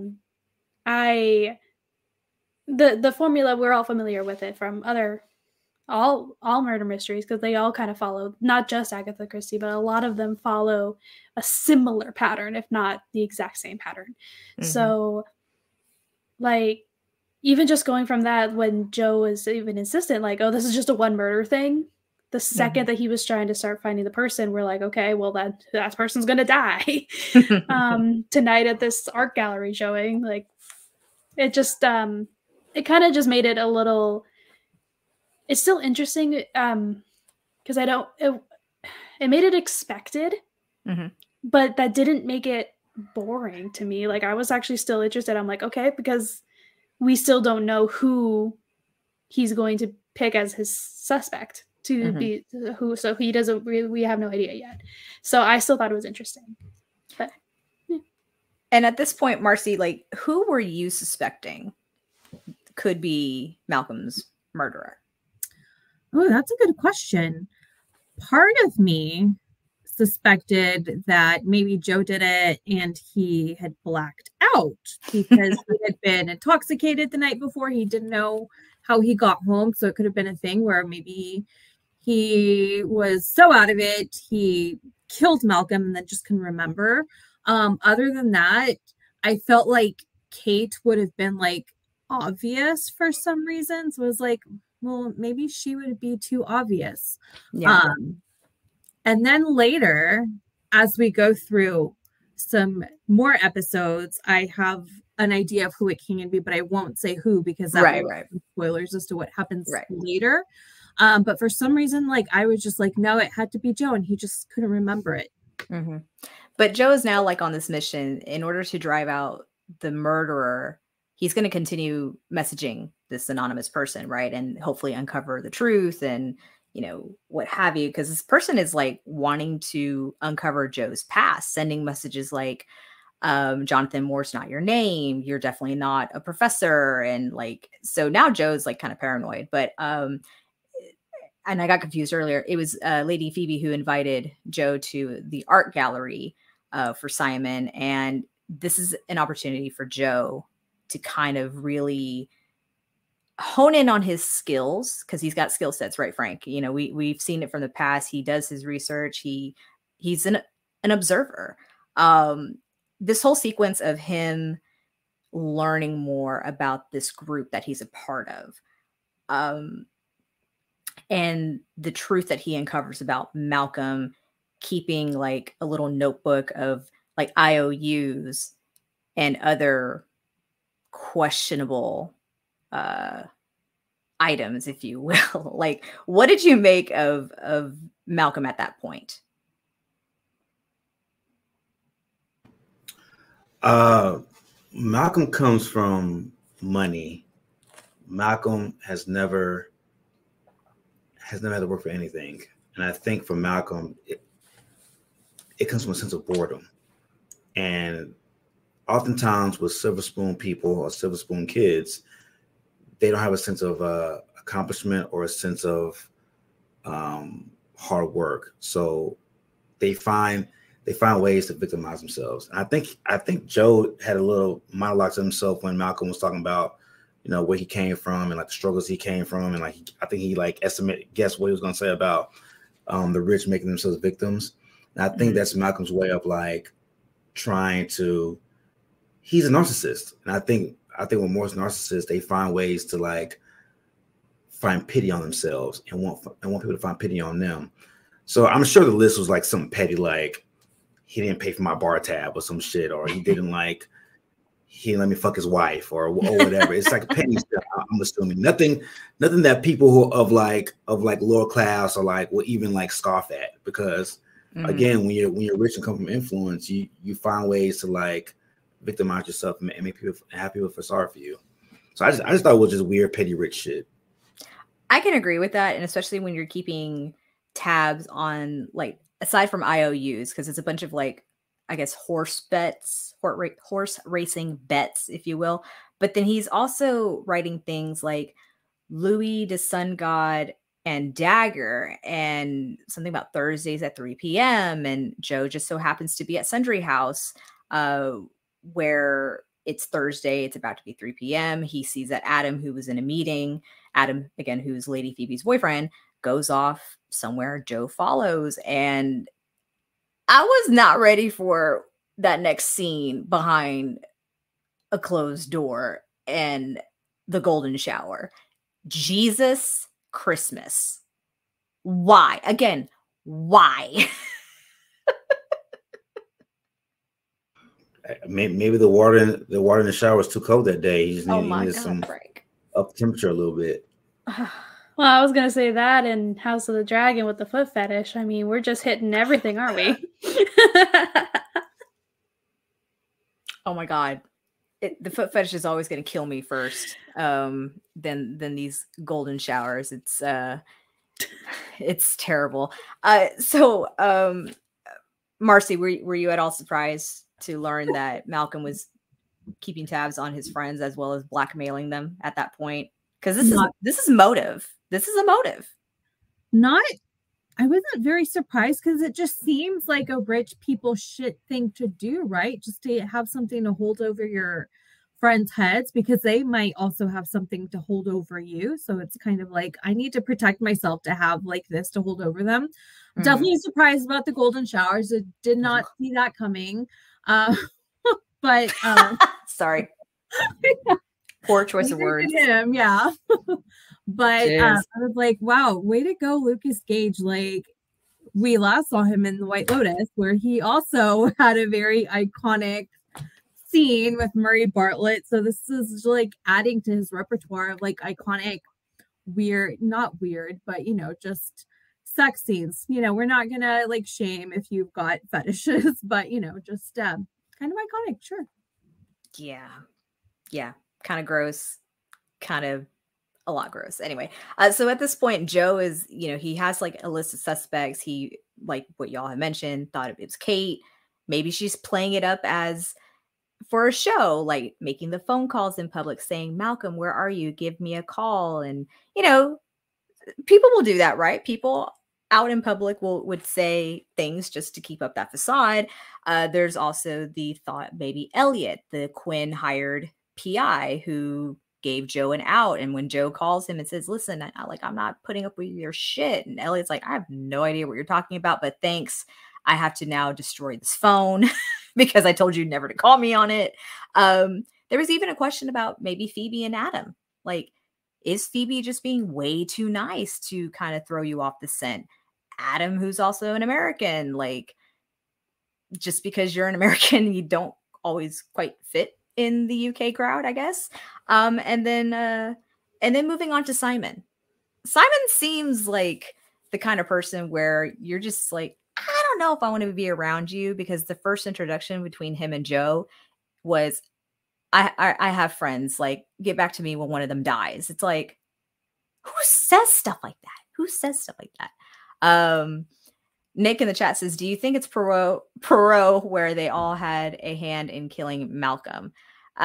the formula, we're all familiar with it from all murder mysteries, because they all kind of follow, not just Agatha Christie, but a lot of them follow a similar pattern, if not the exact same pattern. Mm-hmm. So like, even just going from that, when Joe was even insistent, like, oh, this is just a one murder thing, the second that he was trying to start finding the person, we're like, okay, well, that person's gonna die tonight at this art gallery showing. Like, it just it kind of just made it a little, it's still interesting because it made it expected, but that didn't make it boring to me. Like, I was actually still interested. I'm like, okay, because we still don't know who he's going to pick as his suspect to be who, so he doesn't really, we have no idea yet. So I still thought it was interesting. But yeah. And at this point, Marcy, like, who were you suspecting could be Malcolm's murderer? Oh, that's a good question. Part of me suspected that maybe Joe did it and he had blacked out because he had been intoxicated the night before. He didn't know how he got home. So it could have been a thing where maybe he was so out of it, he killed Malcolm and then just couldn't remember. Other than that, I felt like Kate would have been like obvious for some reasons. Was like, well, maybe she would be too obvious. Yeah. And then later, as we go through some more episodes, I have an idea of who it can be, but I won't say who because that will be spoilers as to what happens later. But for some reason, like, I was just like, no, it had to be Joe, and he just couldn't remember it. But Joe is now like on this mission in order to drive out the murderer. He's going to continue messaging this anonymous person, right? And hopefully uncover the truth and, you know, what have you. Because this person is like wanting to uncover Joe's past, sending messages like, Jonathan Moore's not your name. You're definitely not a professor. And like, so now Joe's like kind of paranoid, but, and I got confused earlier. It was Lady Phoebe who invited Joe to the art gallery for Simon. And this is an opportunity for Joe to kind of really hone in on his skills, because he's got skill sets, right, Frank? You know, we've seen it from the past. He does his research. He's an observer. This whole sequence of him learning more about this group that he's a part of, and the truth that he uncovers about Malcolm keeping like a little notebook of like IOUs and other questionable items, if you will. Like, what did you make of Malcolm at that point? Malcolm comes from money. Malcolm has never had to work for anything. And I think for Malcolm, it comes from a sense of boredom. And oftentimes with silver spoon people or silver spoon kids, they don't have a sense of accomplishment or a sense of hard work. So they find ways to victimize themselves. And I think Joe had a little monologue to himself when Malcolm was talking about, you know, where he came from and like the struggles he came from. And like, I think he like guessed what he was going to say about the rich making themselves victims. And I think that's Malcolm's way of like trying to, he's a narcissist. And I think with most narcissists, they find ways to like find pity on themselves and want people to find pity on them. So I'm sure the list was like something petty, like he didn't pay for my bar tab or some shit, or he didn't he didn't let me fuck his wife or whatever. It's like petty stuff. I'm assuming nothing that people who of lower class or like will even like scoff at, because again, when you're rich and come from influence, you find ways to like victimize yourself and make people have people feel sorry for you. So I just thought it was just weird, petty, rich shit. I can agree with that, and especially when you're keeping tabs on, like, aside from IOUs, because it's a bunch of like, I guess, horse racing bets, if you will. But then he's also writing things like Louis the Sun God and Dagger, and something about Thursdays at 3 p.m. And Joe just so happens to be at Sundry House, where it's Thursday, it's about to be 3 p.m. He sees that Adam, who was in a meeting, Adam, again, who's Lady Phoebe's boyfriend, goes off somewhere. Joe follows. And I was not ready for that next scene behind a closed door and the golden shower. Jesus Christmas. Why? Again, why? Maybe the water in the shower was too cold that day. He just needed some up temperature a little bit. Well, I was gonna say that in House of the Dragon with the foot fetish. I mean, we're just hitting everything, aren't we? Oh my God. The foot fetish is always going to kill me first, than these golden showers. It's terrible. So Marcy, were you at all surprised to learn that Malcolm was keeping tabs on his friends as well as blackmailing them at that point? Because this is motive. This is a motive. I wasn't very surprised, because it just seems like a rich people shit thing to do, right? Just to have something to hold over your friends' heads, because they might also have something to hold over you. So it's kind of like, I need to protect myself to have like this to hold over them. Definitely surprised about the golden showers. I did not see that coming. But sorry. Poor choice of words. Yeah. But I was like, wow, way to go, Lucas Gage. Like, we last saw him in The White Lotus, where he also had a very iconic scene with Murray Bartlett. So this is like adding to his repertoire of like iconic, not weird, but, you know, just sex scenes. You know, we're not gonna like shame if you've got fetishes, but, you know, just kind of iconic. Sure. Yeah. Kind of gross, kind of a lot gross. Anyway, so at this point, Joe is, you know, he has like a list of suspects. He, like what y'all have mentioned, thought it was Kate. Maybe she's playing it up as for a show, like making the phone calls in public, saying, Malcolm, where are you? Give me a call. And, you know, people will do that, right? People out in public would say things just to keep up that facade. There's also the thought maybe Elliot, the Quinn hired PI who gave Joe an out. And when Joe calls him and says, listen, I'm not putting up with your shit. And Elliot's like, I have no idea what you're talking about, but thanks. I have to now destroy this phone because I told you never to call me on it. There was even a question about maybe Phoebe and Adam. Like, is Phoebe just being way too nice to kind of throw you off the scent? Adam, who's also an American, like, just because you're an American, you don't always quite fit in the UK crowd, I guess. And then moving on to Simon. Simon seems like the kind of person where you're just like, I don't know if I want to be around you, because the first introduction between him and Joe was, I have friends, like, get back to me when one of them dies. It's like, who says stuff like that? Who says stuff like that? Nick in the chat says, do you think it's Poirot where they all had a hand in killing Malcolm?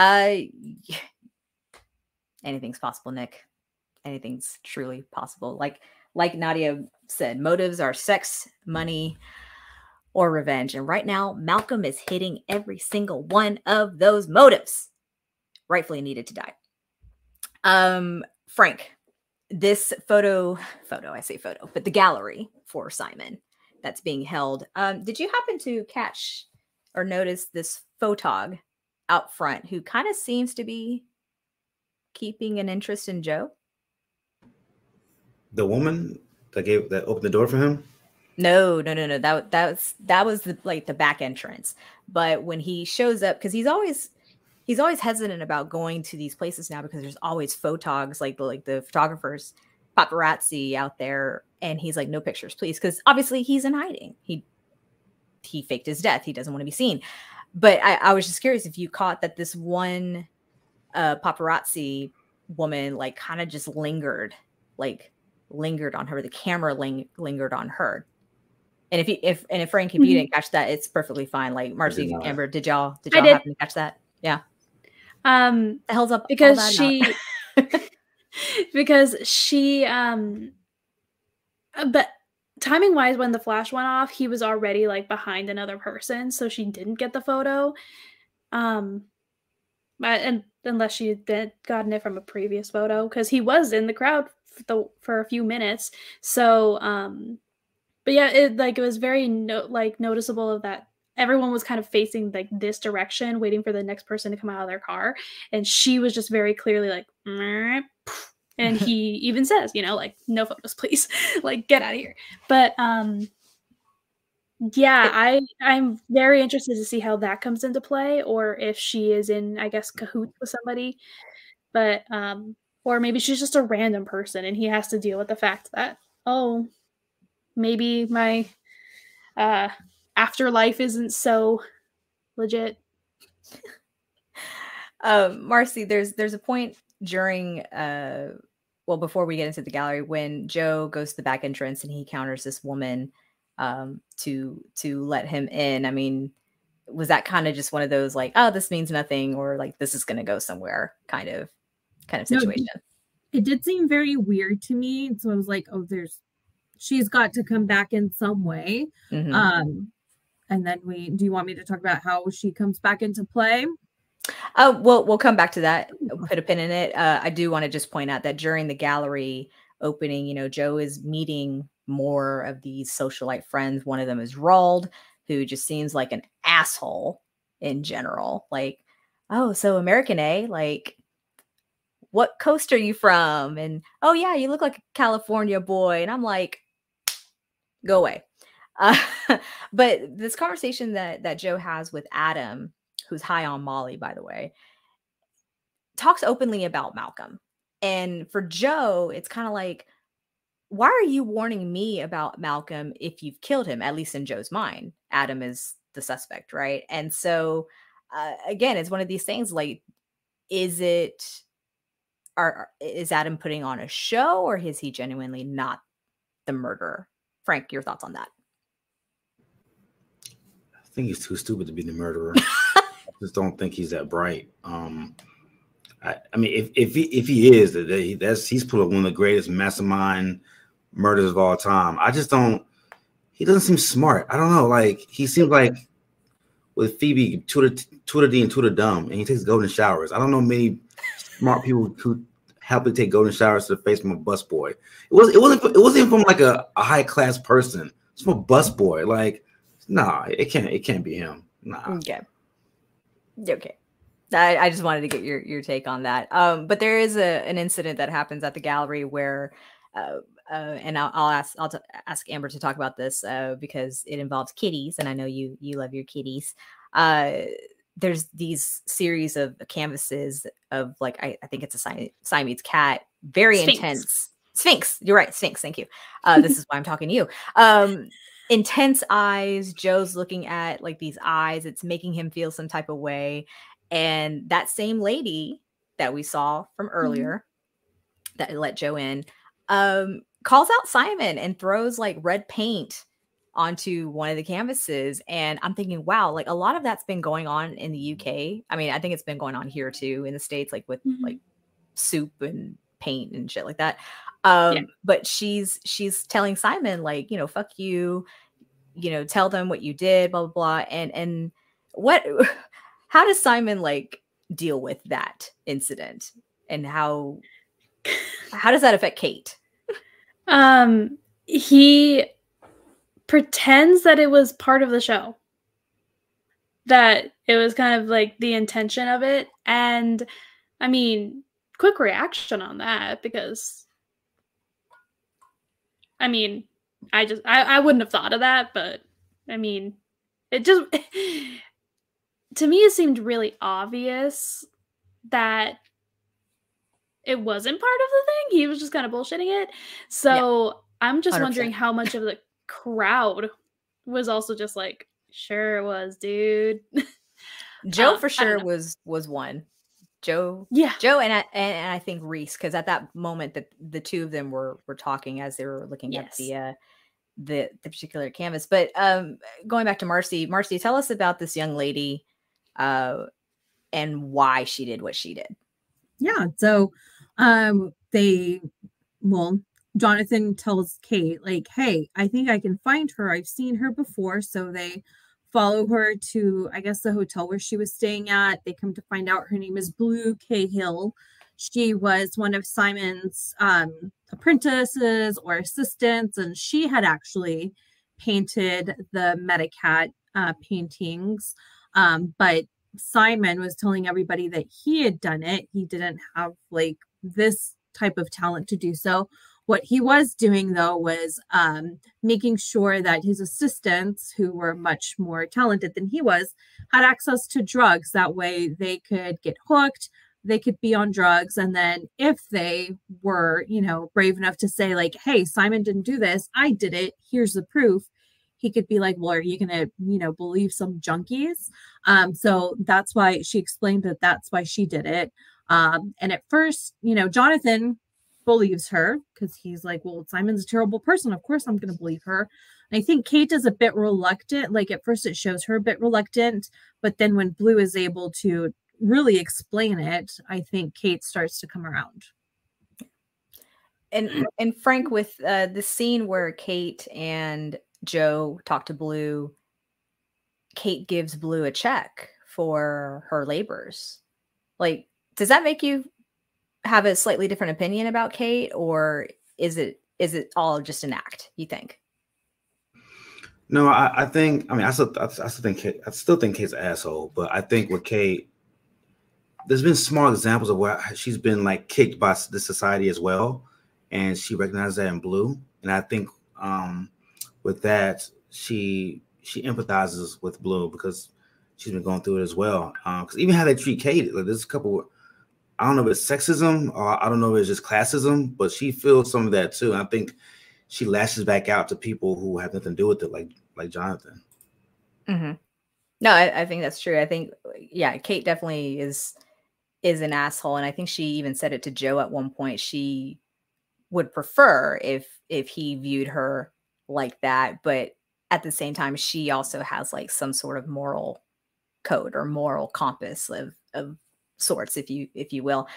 Anything's possible, Nick. Anything's truly possible. Like Nadia said, motives are sex, money, or revenge. And right now, Malcolm is hitting every single one of those motives. Rightfully needed to die. Frank, this photo, but the gallery for Simon that's being held. Did you happen to catch or notice this photog out front who kind of seems to be keeping an interest in Joe? The woman that opened the door for him? No. That was the back entrance. But when he shows up, because he's always hesitant about going to these places now, because there's always photogs, like the photographers, paparazzi out there, and he's like, no pictures, please, because obviously he's in hiding. He faked his death. He doesn't want to be seen. But I was just curious if you caught that this one paparazzi woman, like, kind of just lingered on her. The camera lingered on her. And if Frank, if you didn't catch that, it's perfectly fine. Like, Marcy, Amber, did y'all happen to catch that? Yeah. The hell's up because she but timing wise, when the flash went off, he was already like behind another person, so she didn't get the photo. And unless she had gotten it from a previous photo, because he was in the crowd for a few minutes. So but yeah, it was very noticeable of that everyone was kind of facing like this direction, waiting for the next person to come out of their car, and she was just very clearly like, and he even says, like, no photos, please, like, get out of here. But yeah, I'm very interested to see how that comes into play, or if she is in, I guess, cahoots with somebody, but or maybe she's just a random person and he has to deal with the fact that, oh, maybe my afterlife isn't so legit. Marcy, there's a point during before we get into the gallery, when Joe goes to the back entrance and he encounters this woman to let him in. I mean, was that kind of just one of those like, oh, this means nothing, or like, this is going to go somewhere kind of situation? No, it did seem very weird to me. So I was like, oh, she's got to come back in some way. Mm-hmm. And then do you want me to talk about how she comes back into play? We'll come back to that. Put a pin in it. I do want to just point out that during the gallery opening, Joe is meeting more of these socialite friends. One of them is Roald, who just seems like an asshole in general. Like, oh, so American, eh? Like, what coast are you from? And, oh yeah, you look like a California boy. And I'm like, go away. But this conversation that Joe has with Adam, who's high on Molly, by the way, talks openly about Malcolm. And for Joe, it's kind of like, why are you warning me about Malcolm if you've killed him? At least in Joe's mind, Adam is the suspect, right? And so, again, it's one of these things like, is Adam putting on a show, or is he genuinely not the murderer? Frank, your thoughts on that? I think he's too stupid to be the murderer. just don't think he's that bright. I mean, if he is, he's put up one of the greatest mastermind murders of all time. I just don't. He doesn't seem smart. I don't know. Like he seems like with Phoebe, Tweedledee and Tweedledum, and he takes golden showers. I don't know many smart people who happily take golden showers to the face from a busboy. It wasn't even from like a high class person. It's from a busboy. Like, nah, it can't be him. Nah. Okay. I just wanted to get your take on that. But there is an incident that happens at the gallery where, and I'll ask Amber to talk about this because it involves kitties, and I know you love your kitties. There's these series of canvases of like I think it's a Siamese cat, very Sphinx. Intense. Sphinx. You're right, Sphinx. Thank you. This is why I'm talking to you. Intense eyes. Joe's looking at like these eyes. It's making him feel some type of way. And that same lady that we saw from earlier that let Joe in calls out Simon and throws like red paint onto one of the canvases. And I'm thinking, wow, like a lot of that's been going on in the UK. I mean, I think it's been going on here too in the States, like with like soup and paint and shit like that. But she's telling Simon like, you know, fuck you, you know, tell them what you did, blah, blah, blah. And what, how does Simon like deal with that incident and how does that affect Kate? He pretends that it was part of the show, that it was kind of like the intention of it. And I mean, quick reaction on that, because I mean, I wouldn't have thought of that, but I mean, it just, to me, it seemed really obvious that it wasn't part of the thing. He was just kind of bullshitting it. So I'm just 100%. Wondering how much of the crowd was also just like, sure it was, dude. Joe for sure was one. Joe, and I think Reese, because at that moment that the two of them were talking as they were looking at the particular canvas. But going back to Marcy, tell us about this young lady and why she did what she did. Yeah, so Jonathan tells Kate, like, hey, I think I can find her. I've seen her before. So they follow her to, I guess, the hotel where she was staying at. They come to find out her name is Blue Cahill. She was one of Simon's apprentices or assistants, and she had actually painted the Metacat paintings. But Simon was telling everybody that he had done it. He didn't have like this type of talent to do so. What he was doing, though, was making sure that his assistants, who were much more talented than he was, had access to drugs. That way they could get hooked, they could be on drugs. And then if they were, you know, brave enough to say like, hey, Simon didn't do this, I did it, here's the proof. He could be like, well, are you going to, you know, believe some junkies? So that's why she explained that that's why she did it. And at first, you know, Jonathan believes her because he's like, well, Simon's a terrible person. Of course, I'm going to believe her. And I think Kate is a bit reluctant. Like at first it shows her a bit reluctant, but then when Blue is able to really explain it, I think Kate starts to come around. And Frank, with the scene where Kate and Joe talk to Blue, Kate gives Blue a check for her labors. Like, does that make you have a slightly different opinion about Kate, or is it all just an act, you think? No, I still think Kate's an asshole, but I think with Kate, there's been small examples of where she's been like kicked by the society as well, and she recognized that in Blue. And I think with that, she empathizes with Blue because she's been going through it as well. Because even how they treat Kate, like there's a couple, I don't know if it's sexism or I don't know if it's just classism, but she feels some of that too. And I think she lashes back out to people who have nothing to do with it, like Jonathan. Mm-hmm. No, I think that's true. I think, yeah, Kate definitely is an asshole. And I think she even said it to Joe at one point. She would prefer if he viewed her like that. But at the same time, she also has like some sort of moral code or moral compass of sorts, if you will.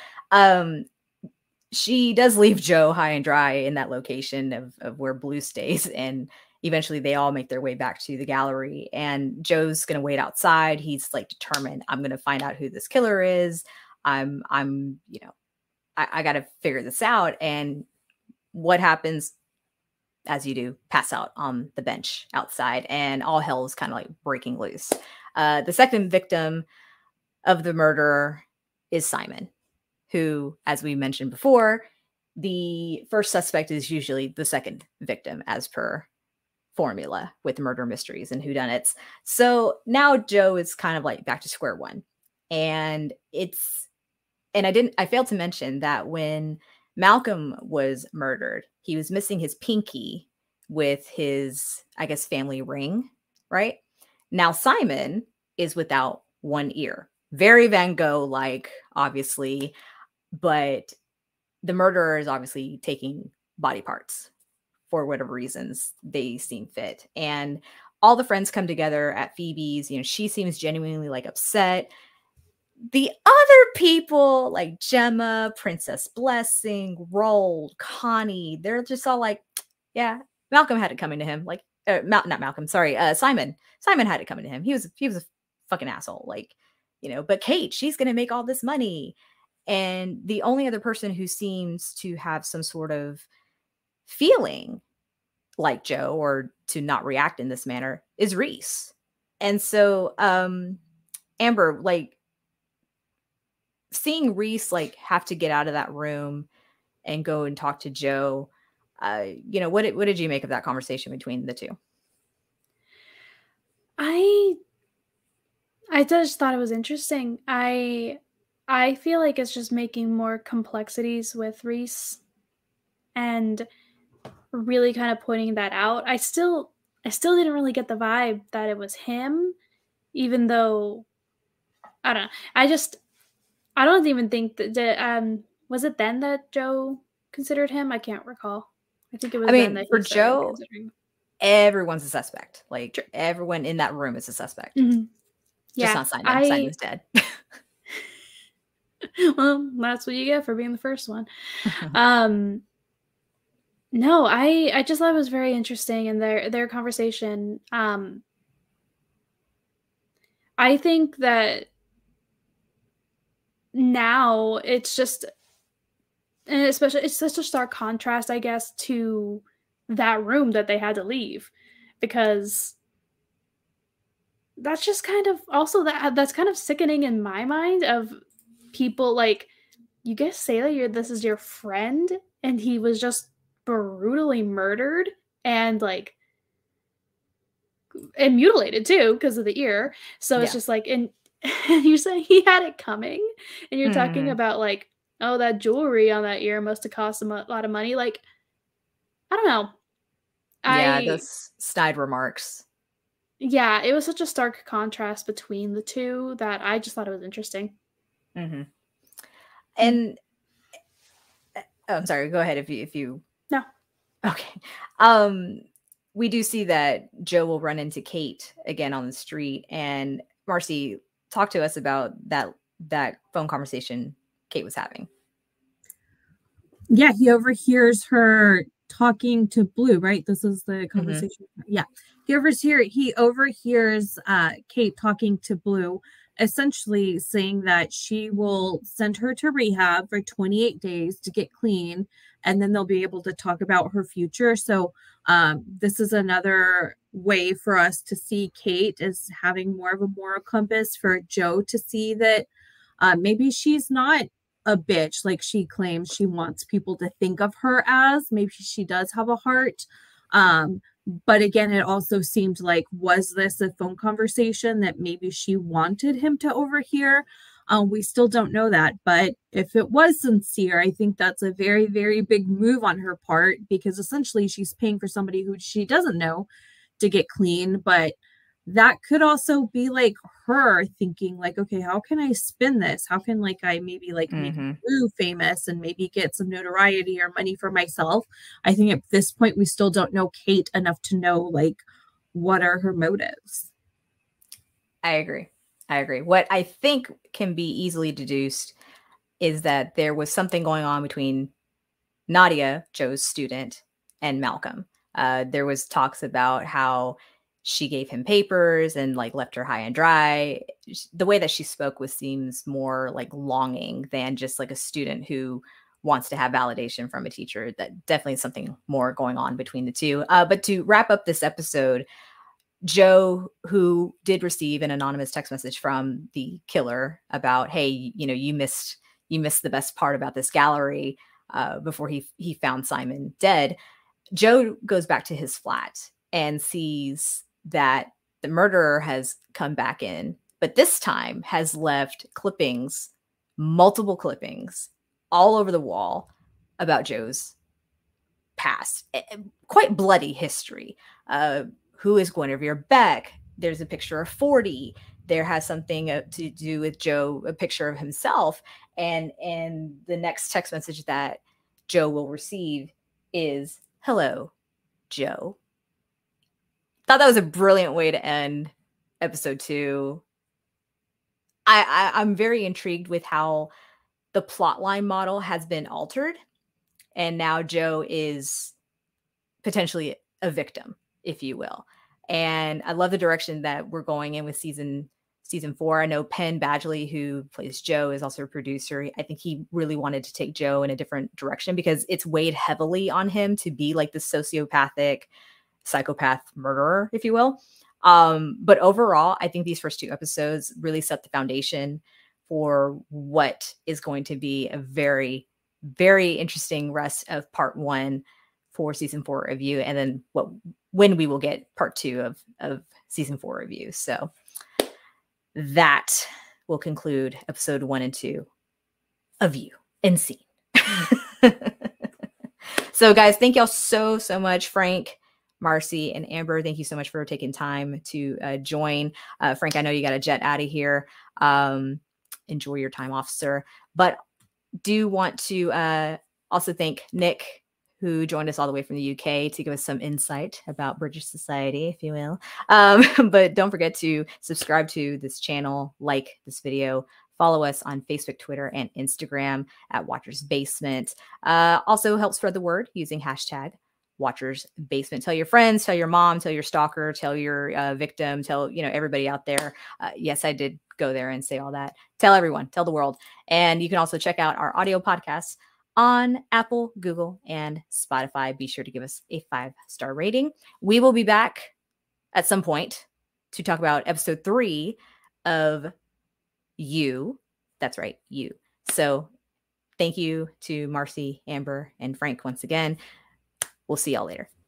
She does leave Joe high and dry in that location of where Blue stays, and eventually they all make their way back to the gallery, and Joe's going to wait outside. He's like determined, I'm going to find out who this killer is. I'm I got to figure this out. And what happens, as you do, pass out on the bench outside, and all hell is kind of like breaking loose. The second victim of the murderer is Simon, who, as we mentioned before, the first suspect is usually the second victim, as per formula with murder mysteries and whodunits. So now Joe is kind of like back to square one. And I failed to mention that when Malcolm was murdered, he was missing his pinky with his, I guess, family ring, right? Now Simon is without one ear. Very Van Gogh-like, obviously, but the murderer is obviously taking body parts for whatever reasons they seem fit. And all the friends come together at Phoebe's. She seems genuinely like upset. The other people like Gemma, Princess Blessing, Roll, Connie, they're just all like, yeah, Malcolm had it coming to him. Like, not Malcolm, sorry, Simon. Simon had it coming to him. He was a fucking asshole. Like, but Kate, she's going to make all this money. And the only other person who seems to have some sort of feeling like Joe, or to not react in this manner, is Reese. And so, Amber, like, seeing Reese like have to get out of that room and go and talk to Joe, what did you make of that conversation between the two? I just thought it was interesting. I feel like it's just making more complexities with Reese and really kind of pointing that out. I still didn't really get the vibe that it was him, even though I don't know. I don't even think that was it then that Joe considered him? I can't recall. I think it was then that for Joe, everyone's a suspect. Like, everyone in that room is a suspect. Mm-hmm. Just not Simon. Simon's dead. Well, that's what you get for being the first one. No, I just thought it was very interesting in their conversation. I think that now it's just, and especially it's such a stark contrast, I guess, to that room that they had to leave, because that's just kind of also that's kind of sickening in my mind, of people like, you guys say that this is your friend and he was just brutally murdered and mutilated too because of the ear. So it's just like, and you're saying he had it coming, and you're talking about like, oh, that jewelry on that ear must have cost him a lot of money. Like, I don't know. Those snide remarks. Yeah, it was such a stark contrast between the two that I just thought it was interesting. Mm-hmm. And I'm sorry, go ahead if you No. Okay. We do see that Joe will run into Kate again on the street, and Marcy, talk to us about that phone conversation Kate was having. Yeah, he overhears her talking to Blue, right? This is the conversation. Mm-hmm. Yeah. He overhears Kate talking to Blue, essentially saying that she will send her to rehab for 28 days to get clean, and then they'll be able to talk about her future. So this is another way for us to see Kate as having more of a moral compass, for Joe to see that maybe she's not a bitch like she claims she wants people to think of her as. Maybe she does have a heart. But again, it also seemed like, was this a phone conversation that maybe she wanted him to overhear? We still don't know that. But if it was sincere, I think that's a very, very big move on her part, because essentially she's paying for somebody who she doesn't know to get clean. But that could also be like her thinking like, okay, how can I spin this? How can I maybe make Blue famous and maybe get some notoriety or money for myself? I think at this point, we still don't know Kate enough to know what are her motives. I agree. I agree. What I think can be easily deduced is that there was something going on between Nadia, Joe's student, and Malcolm. There was talks about how she gave him papers and like left her high and dry. The way that she spoke seems more like longing than just like a student who wants to have validation from a teacher. That definitely is something more going on between the two. But to wrap up this episode, Joe, who did receive an anonymous text message from the killer about, hey, you missed the best part about this gallery, before he found Simon dead. Joe goes back to his flat and sees that the murderer has come back in, but this time has left clippings, multiple clippings all over the wall about Joe's past, quite bloody history. Who is Guinevere Beck? There's a picture of 40. There has something to do with Joe, a picture of himself. And the next text message that Joe will receive is, "Hello, Joe." Thought that was a brilliant way to end episode 2. I'm very intrigued with how the plotline model has been altered. And now Joe is potentially a victim, if you will. And I love the direction that we're going in with season 4. I know Penn Badgley, who plays Joe, is also a producer. I think he really wanted to take Joe in a different direction because it's weighed heavily on him to be like the sociopathic psychopath murderer, if you will. But overall, I think these first 2 episodes really set the foundation for what is going to be a very, very interesting rest of part 1 for season 4 review, and then when we will get part 2 of season 4 review. So that will conclude episode 1 and 2 of You and Scene. So guys, thank y'all so much. Frank, Marcy, and Amber, thank you so much for taking time to join. Frank, I know you got a jet out of here. Enjoy your time off, sir. But do want to also thank Nick, who joined us all the way from the UK to give us some insight about British society, if you will. But don't forget to subscribe to this channel, like this video, follow us on Facebook, Twitter, and Instagram at Watchers Basement. Also help spread the word using hashtag Watchers Basement. Tell your friends, tell your mom, tell your stalker, tell your victim, tell everybody out there. Yes, I did go there and say all that. Tell everyone, tell the world. And you can also check out our audio podcasts on Apple, Google, and Spotify. Be sure to give us a 5-star rating. We will be back at some point to talk about episode 3 of You. That's right, You. So thank you to Marcy, Amber, and Frank once again. We'll see y'all later.